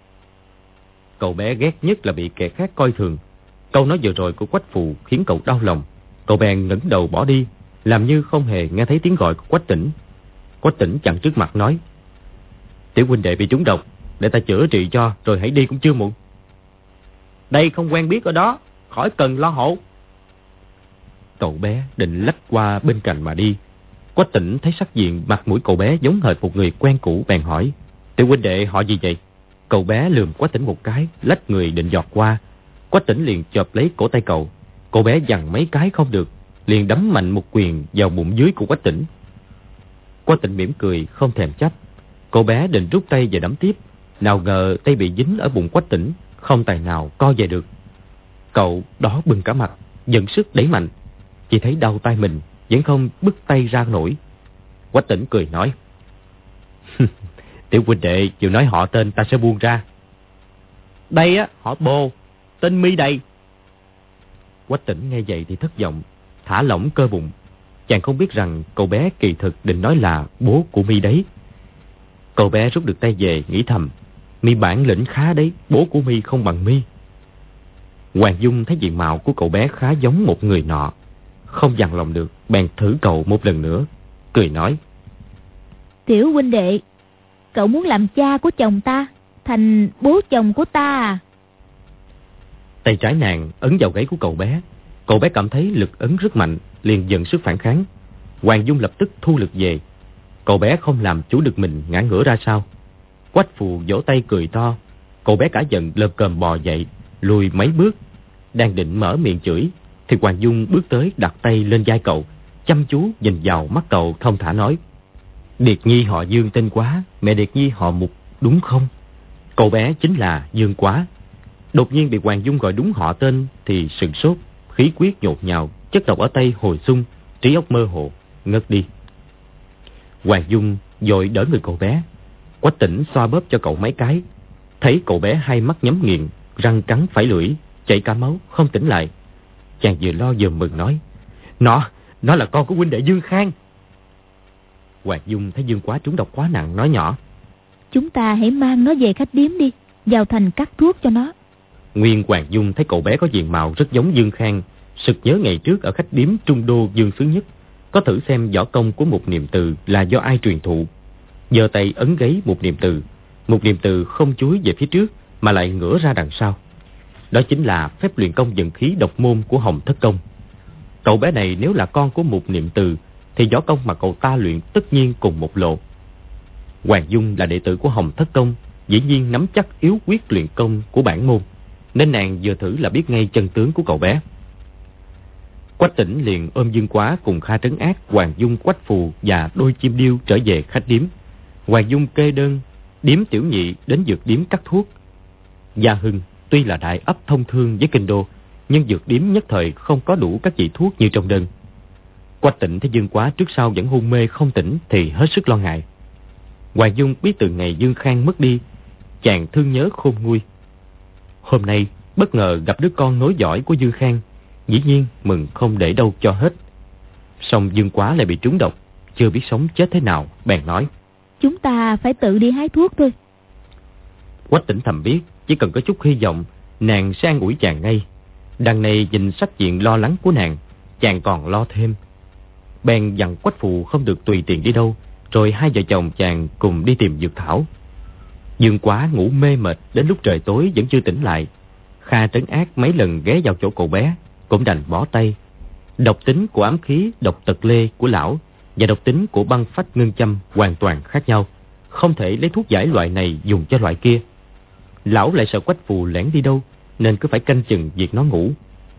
Cậu bé ghét nhất là bị kẻ khác coi thường. Câu nói vừa rồi của Quách Phù khiến cậu đau lòng. Cậu bèn ngẩng đầu bỏ đi, làm như không hề nghe thấy tiếng gọi của Quách Tỉnh. Quách Tỉnh chặn trước mặt nói: Tiểu huynh đệ bị trúng độc, để ta chữa trị cho, rồi hãy đi cũng chưa muộn. Đây không quen biết ở đó, khỏi cần lo hộ. Cậu bé định lách qua bên cạnh mà đi. Quách Tỉnh thấy sắc diện mặt mũi cậu bé giống hệt một người quen cũ, bèn hỏi: Tiểu huynh đệ họ gì vậy? Cậu bé lườm Quách Tỉnh một cái, lách người định giọt qua. Quách Tỉnh liền chộp lấy cổ tay cậu. Cậu bé giằng mấy cái không được, liền đấm mạnh một quyền vào bụng dưới của Quách Tỉnh. Quách Tỉnh mỉm cười không thèm chấp. Cậu bé định rút tay và đấm tiếp, nào ngờ tay bị dính ở bụng Quách Tỉnh, không tài nào co về được. Cậu đỏ bừng cả mặt, dần sức đẩy mạnh, chỉ thấy đau tay mình, vẫn không bứt tay ra nổi. Quách Tỉnh cười nói: Tiểu huynh đệ chịu nói họ tên, ta sẽ buông ra. Đây á, họ Bồ, tên Mi đây. Quách Tỉnh nghe vậy thì thất vọng, thả lỏng cơ bụng. Chàng không biết rằng cậu bé kỳ thực định nói là bố của Mi đấy. Cậu bé rút được tay về, nghĩ thầm: Mi bản lĩnh khá đấy, bố của Mi không bằng Mi. Hoàng Dung thấy diện mạo của cậu bé khá giống một người nọ, không dằn lòng được, bèn thử cậu một lần nữa, cười nói: Tiểu huynh đệ, cậu muốn làm cha của chồng ta, thành bố chồng của ta à? Tay trái nàng ấn vào gáy của cậu bé. Cậu bé cảm thấy lực ấn rất mạnh, liền dần sức phản kháng. Hoàng Dung lập tức thu lực về. Cậu bé không làm chủ được mình, ngã ngửa ra sau. Quách Phù vỗ tay cười to. Cậu bé cả giận lờ cờm bò dậy, lùi mấy bước, đang định mở miệng chửi thì Hoàng Dung bước tới đặt tay lên vai cậu, chăm chú nhìn vào mắt cậu, thông thả nói: Điệt Nhi họ Dương tên Quá, mẹ Điệt Nhi họ Mục đúng không? Cậu bé chính là Dương Quá. Đột nhiên bị Hoàng Dung gọi đúng họ tên thì sừng sốt, khí huyết nhột nhào, chất độc ở tay hồi xung, trí óc mơ hồ, ngất đi. Hoàng Dung vội đỡ người cậu bé. Quách Tỉnh xoa bóp cho cậu mấy cái, thấy cậu bé hai mắt nhắm nghiền, răng cắn phải lưỡi, chảy cả máu, không tỉnh lại. Chàng vừa lo vừa mừng nói: Nó, nó là con của huynh đệ Dương Khang. Hoàng Dung thấy Dương Quá trúng độc quá nặng, nói nhỏ: Chúng ta hãy mang nó về khách điếm đi, vào thành cắt thuốc cho nó. Nguyên Hoàng Dung thấy cậu bé có diện mạo rất giống Dương Khang, sực nhớ ngày trước ở khách điếm Trung Đô Dương Xứ Nhất, có thử xem võ công của Một Niệm Từ là do ai truyền thụ. Giơ tay ấn gáy Một Niệm Từ. Một Niệm Từ không chúi về phía trước mà lại ngửa ra đằng sau. Đó chính là phép luyện công vận khí độc môn của Hồng Thất Công. Cậu bé này nếu là con của Một Niệm Từ thì võ công mà cậu ta luyện tất nhiên cùng một lộ. Hoàng Dung là đệ tử của Hồng Thất Công, dĩ nhiên nắm chắc yếu quyết luyện công của bản môn, nên nàng vừa thử là biết ngay chân tướng của cậu bé. Quách Tỉnh liền ôm Dương Quá cùng Kha Trấn Ác, Hoàng Dung, Quách Phù và đôi chim điêu trở về khách điếm. Hoàng Dung kê đơn, điếm tiểu nhị đến dược điếm cắt thuốc. Gia Hưng tuy là đại ấp thông thương với kinh đô, nhưng dược điếm nhất thời không có đủ các vị thuốc như trong đơn. Quách Tỉnh thấy Dương Quá trước sau vẫn hôn mê không tỉnh thì hết sức lo ngại. Hoàng Dung biết từ ngày Dương Khang mất đi, chàng thương nhớ khôn nguôi. Hôm nay bất ngờ gặp đứa con nối dõi của Dương Khang, Dĩ nhiên mừng không để đâu cho hết. Song Dương Quá lại bị trúng độc, chưa biết sống chết thế nào, bèn nói: Chúng ta phải tự đi hái thuốc thôi. Quách Tĩnh thầm biết chỉ cần có chút hy vọng, nàng sẽ an ủi chàng ngay. Đằng này nhìn sắc diện lo lắng của nàng, chàng còn lo thêm. Bèn dặn Quách Phù không được tùy tiện đi đâu, rồi hai vợ chồng chàng cùng đi tìm dược thảo. Dương Quá ngủ mê mệt đến lúc trời tối vẫn chưa tỉnh lại. Kha trấn ác mấy lần ghé vào chỗ cậu bé, cũng đành bó tay. Độc tính của ám khí độc tật lê của lão và độc tính của băng phách ngân châm hoàn toàn khác nhau, không thể lấy thuốc giải loại này dùng cho loại kia. Lão lại sợ Quách Phù lẻn đi đâu, nên cứ phải canh chừng việc nó ngủ.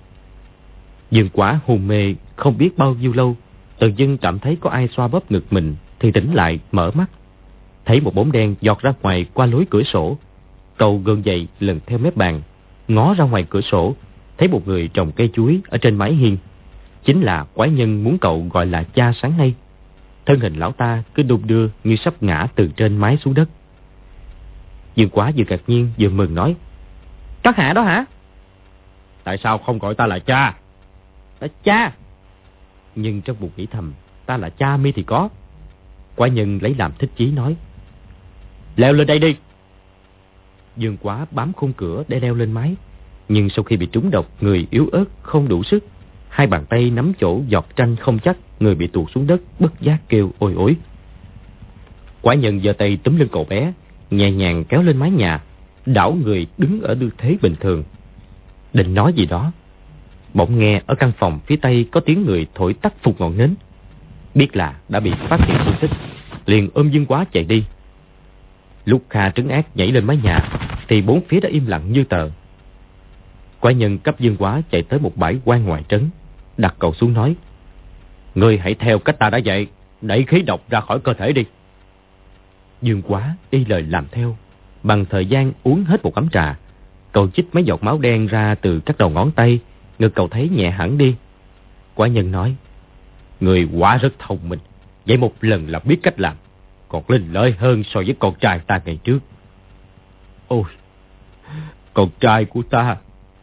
Dương Quá hôn mê không biết bao nhiêu lâu, tự dưng cảm thấy có ai xoa bóp ngực mình, thì tỉnh lại mở mắt, thấy một bóng đen giọt ra ngoài qua lối cửa sổ. Cậu gượng dậy lần theo mép bàn, ngó ra ngoài cửa sổ, thấy một người trồng cây chuối ở trên mái hiên. Chính là quái nhân muốn cậu gọi là cha sáng nay. Thân hình lão ta cứ đung đưa như sắp ngã từ trên mái xuống đất. Dương Quá vừa ngạc nhiên vừa mừng nói: Các hạ đó hả? Tại sao không gọi ta là cha? Là cha. Nhưng trong bụng nghĩ thầm, ta là cha mi thì có. Quái nhân lấy làm thích chí nói: Leo lên đây đi. Dương Quá bám khung cửa để leo lên mái, nhưng sau khi bị trúng độc, người yếu ớt không đủ sức, hai bàn tay nắm chỗ giọt tranh không chắc, người bị tuột xuống đất, bất giác kêu ôi ối. Quái nhân giơ tay túm lưng cậu bé, nhẹ nhàng kéo lên mái nhà, đảo người đứng ở tư thế bình thường. Định nói gì đó, bỗng nghe ở căn phòng phía tây có tiếng người thổi tắt phục ngọn nến. Biết là đã bị phát hiện tung tích, liền ôm Dương Quá chạy đi. Lúc Kha trấn ác nhảy lên mái nhà thì bốn phía đã im lặng như tờ. Quái nhân cấp Dương Quá chạy tới một bãi quan ngoài trấn, đặt cậu xuống nói: Ngươi hãy theo cách ta đã dạy, đẩy khí độc ra khỏi cơ thể đi. Dương Quá y lời làm theo. Bằng thời gian uống hết một ấm trà, cậu chích mấy giọt máu đen ra từ các đầu ngón tay, ngực cậu thấy nhẹ hẳn đi. Quái nhân nói: Người quả rất thông minh, vậy một lần là biết cách làm, còn linh lợi hơn so với con trai ta ngày trước. Ôi, con trai của ta.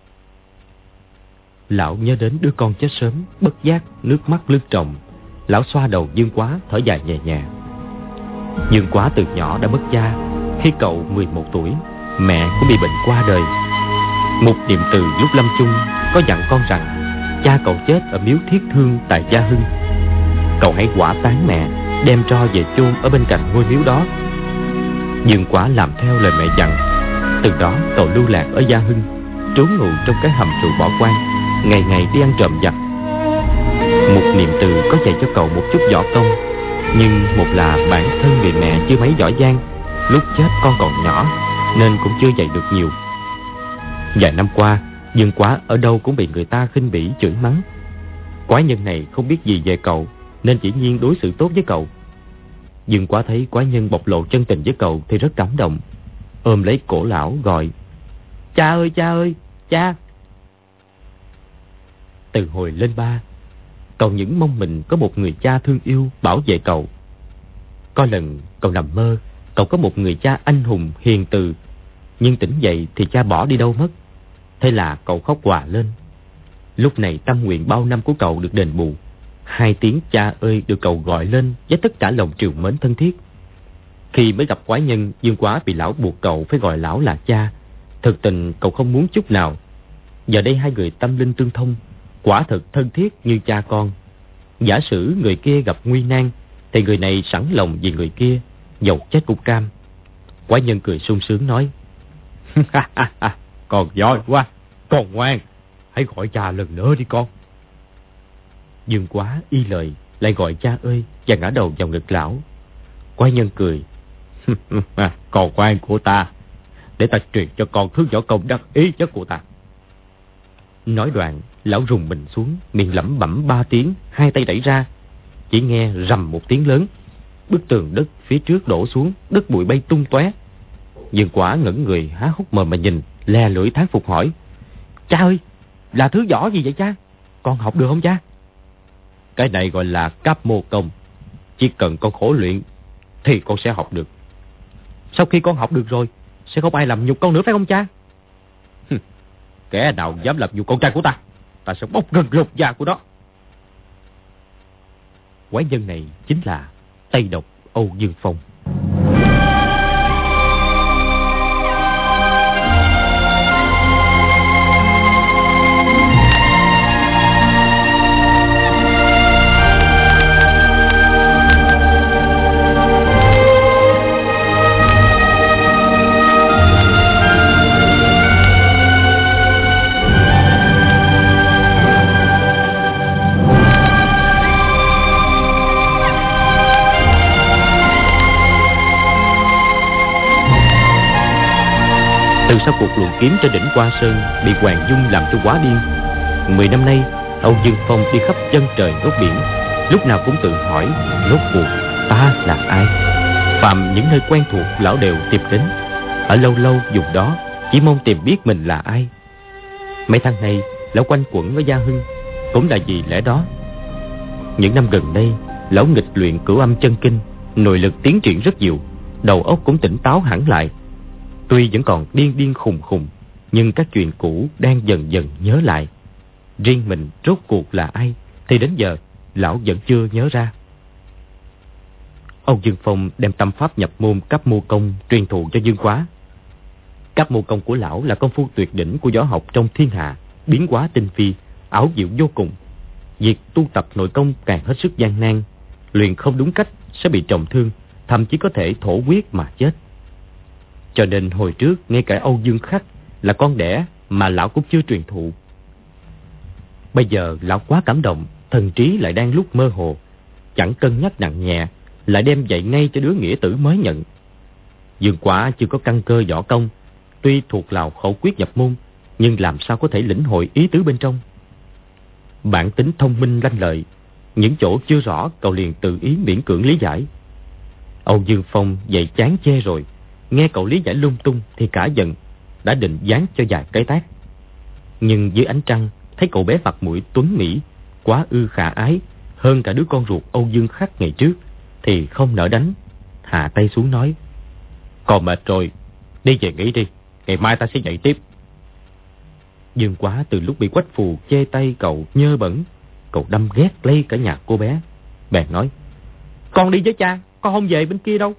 Lão nhớ đến đứa con chết sớm, bất giác nước mắt lưng tròng. Lão xoa đầu Dương Quá, thở dài nhẹ nhàng. Dương Quá từ nhỏ đã mất cha. Khi cậu mười một tuổi, mẹ cũng bị bệnh qua đời. Một niệm từ lúc lâm chung có dặn con rằng cha cậu chết ở miếu Thiết Thương tại Gia Hưng. Cậu hãy hỏa táng mẹ, đem tro về chôn ở bên cạnh ngôi miếu đó. Dương Quá làm theo lời mẹ dặn. Từ đó cậu lưu lạc ở Gia Hưng, trú ngụ trong cái hầm trụ bỏ quan, ngày ngày đi ăn trộm vặt. Một niệm từ có dạy cho cậu một chút võ công, nhưng một là bản thân người mẹ chưa mấy giỏi giang, lúc chết con còn nhỏ nên cũng chưa dạy được nhiều. Vài năm qua, Dương Quá ở đâu cũng bị người ta khinh bỉ chửi mắng. Quái nhân này không biết gì về cậu nên chỉ nhiên đối xử tốt với cậu. Dương Quá thấy quái nhân bộc lộ chân tình với cậu thì rất cảm động, ôm lấy cổ lão gọi: Cha ơi, cha ơi, cha. Từ hồi lên ba, cậu những mong mình có một người cha thương yêu bảo vệ cậu. Có lần cậu nằm mơ, cậu có một người cha anh hùng hiền từ, nhưng tỉnh dậy thì cha bỏ đi đâu mất. Thế là cậu khóc òa lên. Lúc này tâm nguyện bao năm của cậu được đền bù. Hai tiếng cha ơi được cậu gọi lên với tất cả lòng trìu mến thân thiết. Khi mới gặp quái nhân, Dương Quá bị lão buộc cậu phải gọi lão là cha. Thực tình cậu không muốn chút nào. Giờ đây hai người tâm linh tương thông, quả thực thân thiết như cha con. Giả sử người kia gặp nguy nan thì người này sẵn lòng vì người kia, dầu chết cũng cam. Quái nhân cười sung sướng nói: Con giỏi quá, con ngoan, hãy gọi cha lần nữa đi con. Dương Quá y lời, lại gọi cha ơi và ngã đầu vào ngực lão. Quái nhân cười: Con ngoan của ta, để ta truyền cho con thứ võ công đắc ý nhất của ta. Nói đoạn, lão rùng mình xuống, miệng lẩm bẩm ba tiếng, hai tay đẩy ra. Chỉ nghe rầm một tiếng lớn, bức tường đất phía trước đổ xuống, đất bụi bay tung tóe. Dương Quá ngẩn người há hốc mồm mà nhìn, le lưỡi thán phục hỏi: Cha ơi, là thứ võ gì vậy cha? Con học được không cha? Cái này gọi là Cáp Mô Công. Chỉ cần con khổ luyện thì con sẽ học được. Sau khi con học được rồi, sẽ không ai làm nhục con nữa phải không cha? Kẻ nào dám làm nhục con trai của ta, ta sẽ bóc gân lột da của nó. Quái nhân này chính là Tây Độc Âu Dương Phong. Từ sau cuộc luận kiếm trên đỉnh Hoa Sơn bị Hoàng Dung làm cho quá điên, mười năm nay Âu Dương Phong đi khắp chân trời góc biển, lúc nào cũng tự hỏi rốt cuộc ta là ai. Phàm những nơi quen thuộc lão đều tìm đến, ở lâu lâu dùng đó chỉ mong tìm biết mình là ai. Mấy tháng nay lão quanh quẩn với Gia Hưng cũng là vì lẽ đó. Những năm gần đây lão nghịch luyện cửu âm chân kinh, nội lực tiến triển rất nhiều, đầu óc cũng tỉnh táo hẳn lại. Tuy vẫn còn điên điên khùng khùng, nhưng các chuyện cũ đang dần dần nhớ lại. Riêng mình rốt cuộc là ai thì đến giờ lão vẫn chưa nhớ ra. Âu Dương Phong đem tâm pháp nhập môn Cấp Mô Công truyền thụ cho Dương Quá. Cấp Mô Công của lão là công phu tuyệt đỉnh của võ học trong thiên hạ, biến hóa tinh vi, ảo diệu vô cùng. Việc tu tập nội công càng hết sức gian nan, luyện không đúng cách sẽ bị trọng thương, thậm chí có thể thổ huyết mà chết. Cho nên hồi trước ngay cả Âu Dương Khắc là con đẻ mà lão cũng chưa truyền thụ. Bây giờ lão quá cảm động, thần trí lại đang lúc mơ hồ, chẳng cân nhắc nặng nhẹ, lại đem dạy ngay cho đứa nghĩa tử mới nhận. Dương Quá chưa có căn cơ võ công, tuy thuộc lào khẩu quyết nhập môn, nhưng làm sao có thể lĩnh hội ý tứ bên trong. Bản tính thông minh lanh lợi, những chỗ chưa rõ cậu liền tự ý miễn cưỡng lý giải. Âu Dương Phong dạy chán chê rồi, nghe cậu lý giải lung tung thì cả giận, đã định giáng cho vài cái tát. Nhưng dưới ánh trăng thấy cậu bé mặt mũi tuấn mỹ, quá ư khả ái, hơn cả đứa con ruột Âu Dương Khắc ngày trước, thì không nỡ đánh, hạ tay xuống nói: "Còn mệt rồi, đi về nghỉ đi, ngày mai ta sẽ dạy tiếp." Dương Quá từ lúc bị Quách Phù chê tay cậu nhơ bẩn, cậu đâm ghét lây cả nhà cô bé, bèn nói: "Con đi với cha, con không về bên kia đâu."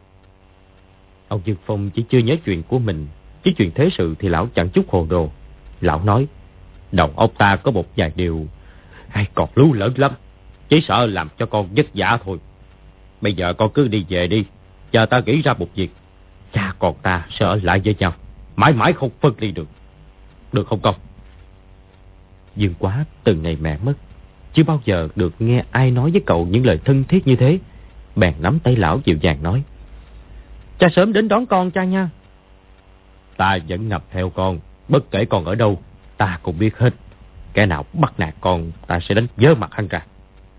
Âu Dương Phong chỉ chưa nhớ chuyện của mình, chứ chuyện thế sự thì lão chẳng chút hồ đồ. Lão nói: "Đầu óc ta có một vài điều hay còn lưu lẫn lắm, chỉ sợ làm cho con vất vả thôi. Bây giờ con cứ đi về đi, chờ ta nghĩ ra một việc, cha con ta sẽ ở lại với nhau, mãi mãi không phân ly được. Được không con?" Dương Quá từ ngày mẹ mất, chưa bao giờ được nghe ai nói với cậu những lời thân thiết như thế, bèn nắm tay lão dịu dàng nói: "Cha sớm đến đón con cha nha." "Ta vẫn ngập theo con, bất kể con ở đâu, ta cũng biết hết. Kẻ nào bắt nạt con, ta sẽ đánh vớ mặt hắn ra."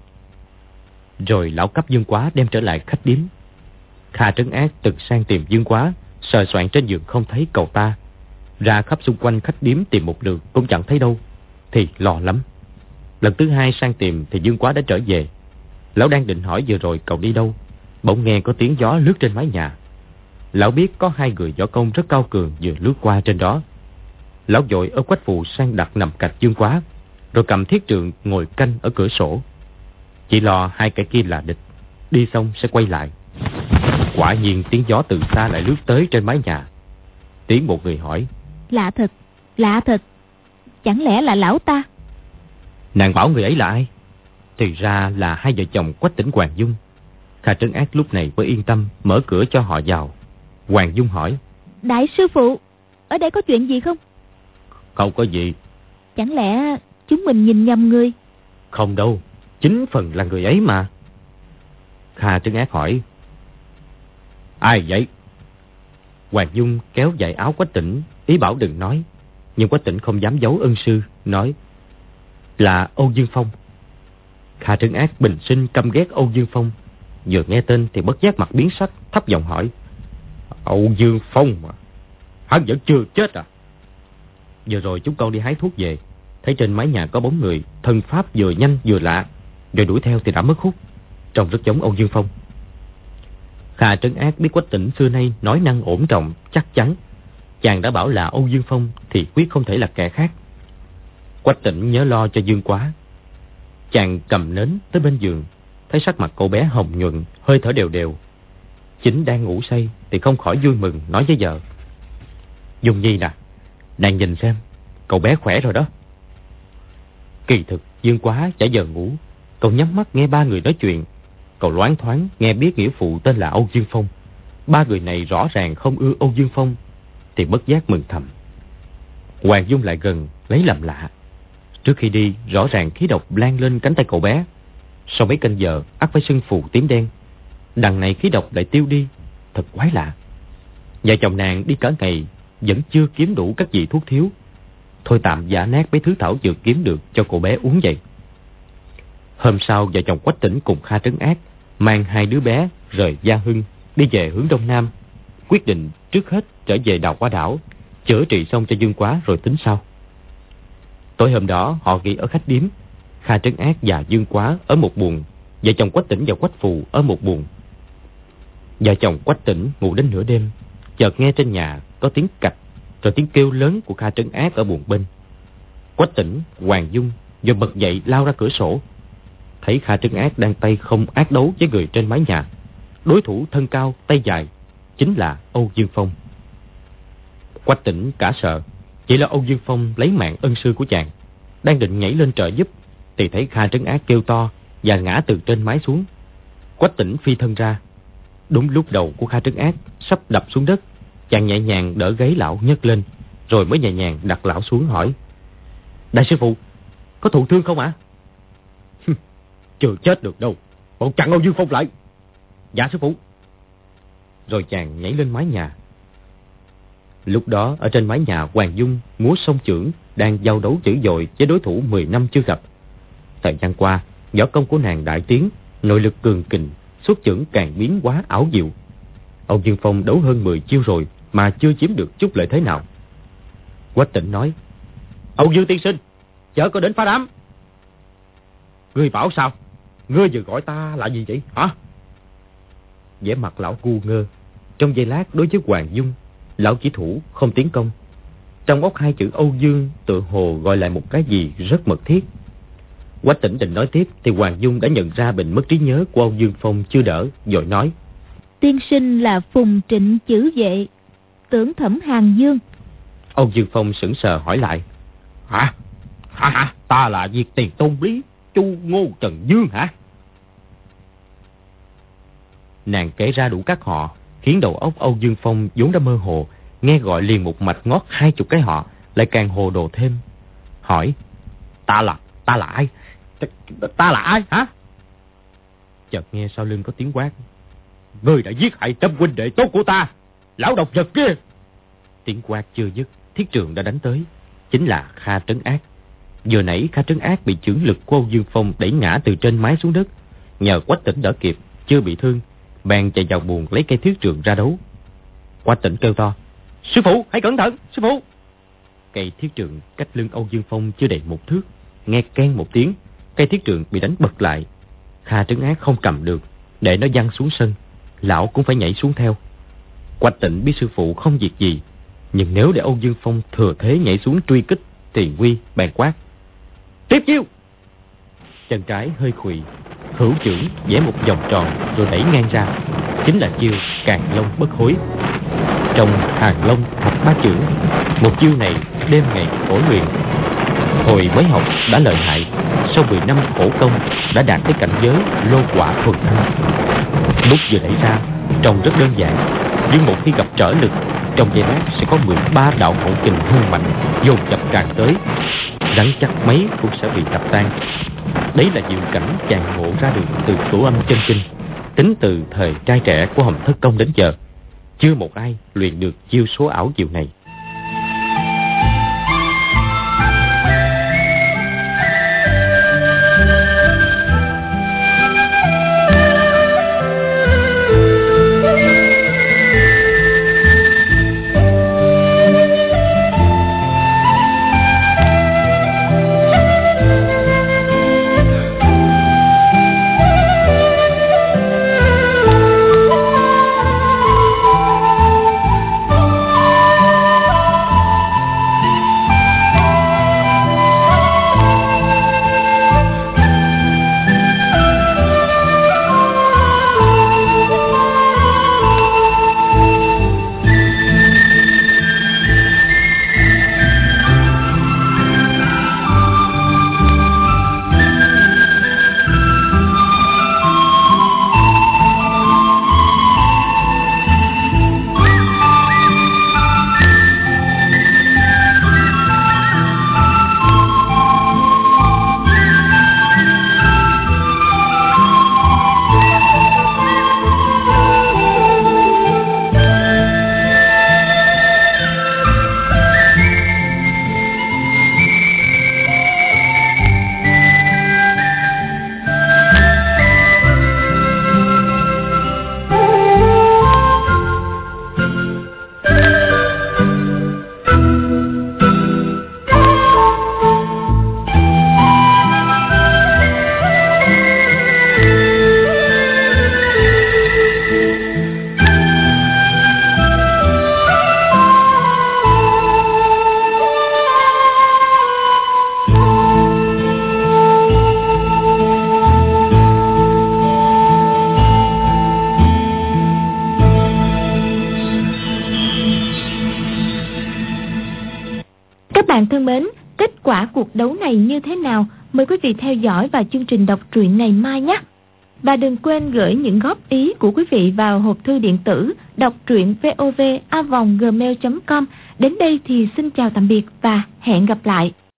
Rồi lão cấp Dương Quá đem trở lại khách điếm. Kha Trấn Ác từng sang tìm Dương Quá, sờ soạn trên giường không thấy cậu ta, ra khắp xung quanh khách điếm tìm một lượt cũng chẳng thấy đâu, thì lo lắm. Lần thứ hai sang tìm thì Dương Quá đã trở về. Lão đang định hỏi vừa rồi cậu đi đâu, bỗng nghe có tiếng gió lướt trên mái nhà. Lão biết có hai người võ công rất cao cường vừa lướt qua trên đó. Lão vội ở Quách Phù sang đặt nằm cạnh Dương Quá, rồi cầm thiết trượng ngồi canh ở cửa sổ, chỉ lo hai kẻ kia là địch, đi xong sẽ quay lại. Quả nhiên tiếng gió từ xa lại lướt tới trên mái nhà. Tiếng một người hỏi: "Lạ thật, lạ thật, chẳng lẽ là lão ta?" Nàng bảo người ấy là ai? Thì ra là hai vợ chồng Quách Tỉnh Hoàng Dung. Kha Trấn Ác lúc này mới yên tâm mở cửa cho họ vào. Hoàng Dung hỏi: "Đại sư phụ, ở đây có chuyện gì không?" "Không có gì." "Chẳng lẽ chúng mình nhìn nhầm người?" "Không đâu, chính phần là người ấy mà." Kha Trấn Ác hỏi: "Ai vậy?" Hoàng Dung kéo dạy áo Quách Tỉnh, ý bảo đừng nói. Nhưng Quách Tỉnh không dám giấu ân sư, nói: "Là Âu Dương Phong." Kha Trấn Ác bình sinh căm ghét Âu Dương Phong, vừa nghe tên thì bất giác mặt biến sắc, thấp giọng hỏi: "Âu Dương Phong mà, hắn vẫn chưa chết à?" Vừa rồi chúng con đi hái thuốc về, thấy trên mái nhà có bóng người, thân pháp vừa nhanh vừa lạ, rồi đuổi theo thì đã mất hút, trông rất giống Âu Dương Phong. Kha Trấn Ác biết Quách Tỉnh xưa nay nói năng ổn trọng, chắc chắn, chàng đã bảo là Âu Dương Phong thì quyết không thể là kẻ khác. Quách Tỉnh nhớ lo cho Dương Quá. Chàng cầm nến tới bên giường, thấy sắc mặt cậu bé hồng nhuận, hơi thở đều đều. Chính đang ngủ say thì không khỏi vui mừng, nói với vợ: Dung Nhi nè, nàng nhìn xem, cậu bé khỏe rồi đó. Kỳ thực Dương Quá chả giờ ngủ, cậu nhắm mắt nghe ba người nói chuyện. Cậu loáng thoáng nghe biết nghĩa phụ tên là Âu Dương Phong. Ba người này rõ ràng không ưa Âu Dương Phong, thì bất giác mừng thầm. Hoàng Dung lại gần lấy làm lạ. Trước khi đi, rõ ràng khí độc lan lên cánh tay cậu bé. Sau mấy canh giờ, ắt phải sưng phù tím đen. Đằng này khí độc lại tiêu đi, thật quái lạ. Vợ chồng nàng đi cả ngày vẫn chưa kiếm đủ các vị thuốc thiếu. Thôi tạm giả nát mấy thứ thảo dược kiếm được cho cậu bé uống vậy. Hôm sau, vợ chồng Quách Tỉnh cùng Kha Trấn Ác mang hai đứa bé rời Gia Hưng đi về hướng đông nam, quyết định trước hết trở về Đào Hoa Đảo, chữa trị xong cho Dương Quá rồi tính sau. Tối hôm đó họ nghỉ ở khách điếm. Kha Trấn Ác và Dương Quá ở một buồng, vợ chồng Quách Tỉnh và Quách Phù ở một buồng. Vợ chồng Quách Tỉnh ngủ đến nửa đêm, chợt nghe trên nhà có tiếng cạch, rồi tiếng kêu lớn của Kha Trấn Ác ở buồng bên. Quách Tỉnh, Hoàng Dung vừa bật dậy lao ra cửa sổ, thấy Kha Trấn Ác đang tay không ác đấu với người trên mái nhà. Đối thủ thân cao tay dài chính là Âu Dương Phong. Quách Tỉnh cả sợ, chỉ là Âu Dương Phong lấy mạng ân sư của chàng, đang định nhảy lên trợ giúp thì thấy Kha Trấn Ác kêu to và ngã từ trên mái xuống. Quách Tỉnh phi thân ra, đúng lúc đầu của Kha Trấn Ác sắp đập xuống đất, chàng nhẹ nhàng đỡ gáy lão nhấc lên, rồi mới nhẹ nhàng đặt lão xuống hỏi: Đại sư phụ, có thụ thương không ạ? À? Chưa chết được đâu, bọn chặn Âu Dương Phong lại. Dạ sư phụ. Rồi chàng nhảy lên mái nhà. Lúc đó ở trên mái nhà, Hoàng Dung múa song chưởng đang giao đấu dữ dội với đối thủ mười năm chưa gặp. Thời gian qua, võ công của nàng đại tiến, nội lực cường kình, xuất chưởng càng biến hóa ảo diệu. Âu Dương Phong đấu hơn mười chiêu rồi mà chưa chiếm được chút lợi thế nào. Quách Tỉnh nói: Âu Dương tiên sinh, chớ có đến phá đám. Ngươi bảo sao? Ngươi vừa gọi ta là gì vậy hả? Vẻ mặt lão ngu ngơ. Trong giây lát đối với Hoàng Dung, lão chỉ thủ không tiến công. Trong óc hai chữ Âu Dương tựa hồ gọi lại một cái gì rất mật thiết. Quách Tỉnh định nói tiếp thì Hoàng Dung đã nhận ra bệnh mất trí nhớ của Âu Dương Phong chưa đỡ, vội nói: Tiên sinh là Phùng Trịnh chữ vệ, tưởng Thẩm Hàng Dương. Âu Dương Phong sững sờ hỏi lại: Hả? Hả hả? Ta là Diệt Tiền Tôn Lý, Chu Ngô Trần Dương hả? Nàng kể ra đủ các họ, khiến đầu óc Âu Dương Phong vốn đã mơ hồ, nghe gọi liền một mạch ngót hai chục cái họ, lại càng hồ đồ thêm. Hỏi: Ta là, ta là ai? Ta, ta là ai hả? Chợt nghe sau lưng có tiếng quát: Ngươi đã giết hại trăm huynh đệ tốt của ta, lão độc vật kia! Tiếng quát chưa dứt, thiết trường đã đánh tới, chính là Kha Trấn Ác. Vừa nãy Kha Trấn Ác bị chưởng lực của Âu Dương Phong đẩy ngã từ trên mái xuống đất, nhờ Quách Tỉnh đỡ kịp, chưa bị thương, bèn chạy vào buồng lấy cây thiết trường ra đấu. Quách Tỉnh kêu to: Sư phụ, hãy cẩn thận, sư phụ! Cây thiết trường cách lưng Âu Dương Phong chưa đầy một thước, nghe keng một tiếng, cây thiết trường bị đánh bật lại. Kha Trấn Ác không cầm được, để nó văng xuống sân, lão cũng phải nhảy xuống theo. Quách Tỉnh biết sư phụ không việc gì, nhưng nếu để Âu Dương Phong thừa thế nhảy xuống truy kích thì nguy, bèn quát: Tiếp chiêu! Chân trái hơi khuỵu, hữu chưởng vẽ một vòng tròn rồi đẩy ngang ra, chính là chiêu Càn Long Bất Hối. Trong Hàng Long Thập Bá Chưởng, một chiêu này đêm ngày khổ luyện. Hồi mới học đã lợi hại, sau mười năm khổ công đã đạt tới cảnh giới lô quả thuần thanh. Lúc vừa đẩy ra trông rất đơn giản, nhưng một khi gặp trở lực, trong giây lát sẽ có mười ba đạo hậu kình hung mạnh dồn dập tràn tới, rắn chắc mấy cũng sẽ bị đập tan. Đấy là diệu cảnh chàng ngộ ra được từ Cửu Âm Chân Kinh. Tính từ thời trai trẻ của Hồng Thất Công đến giờ, chưa một ai luyện được chiêu số ảo diệu này. bạn thân mến, kết quả cuộc đấu này như thế nào? Mời quý vị theo dõi vào chương trình đọc truyện ngày mai nhé. Và đừng quên gửi những góp ý của quý vị vào hộp thư điện tử đọc truyện vov a vòng gmail chấm com. Đến đây thì xin chào tạm biệt và hẹn gặp lại.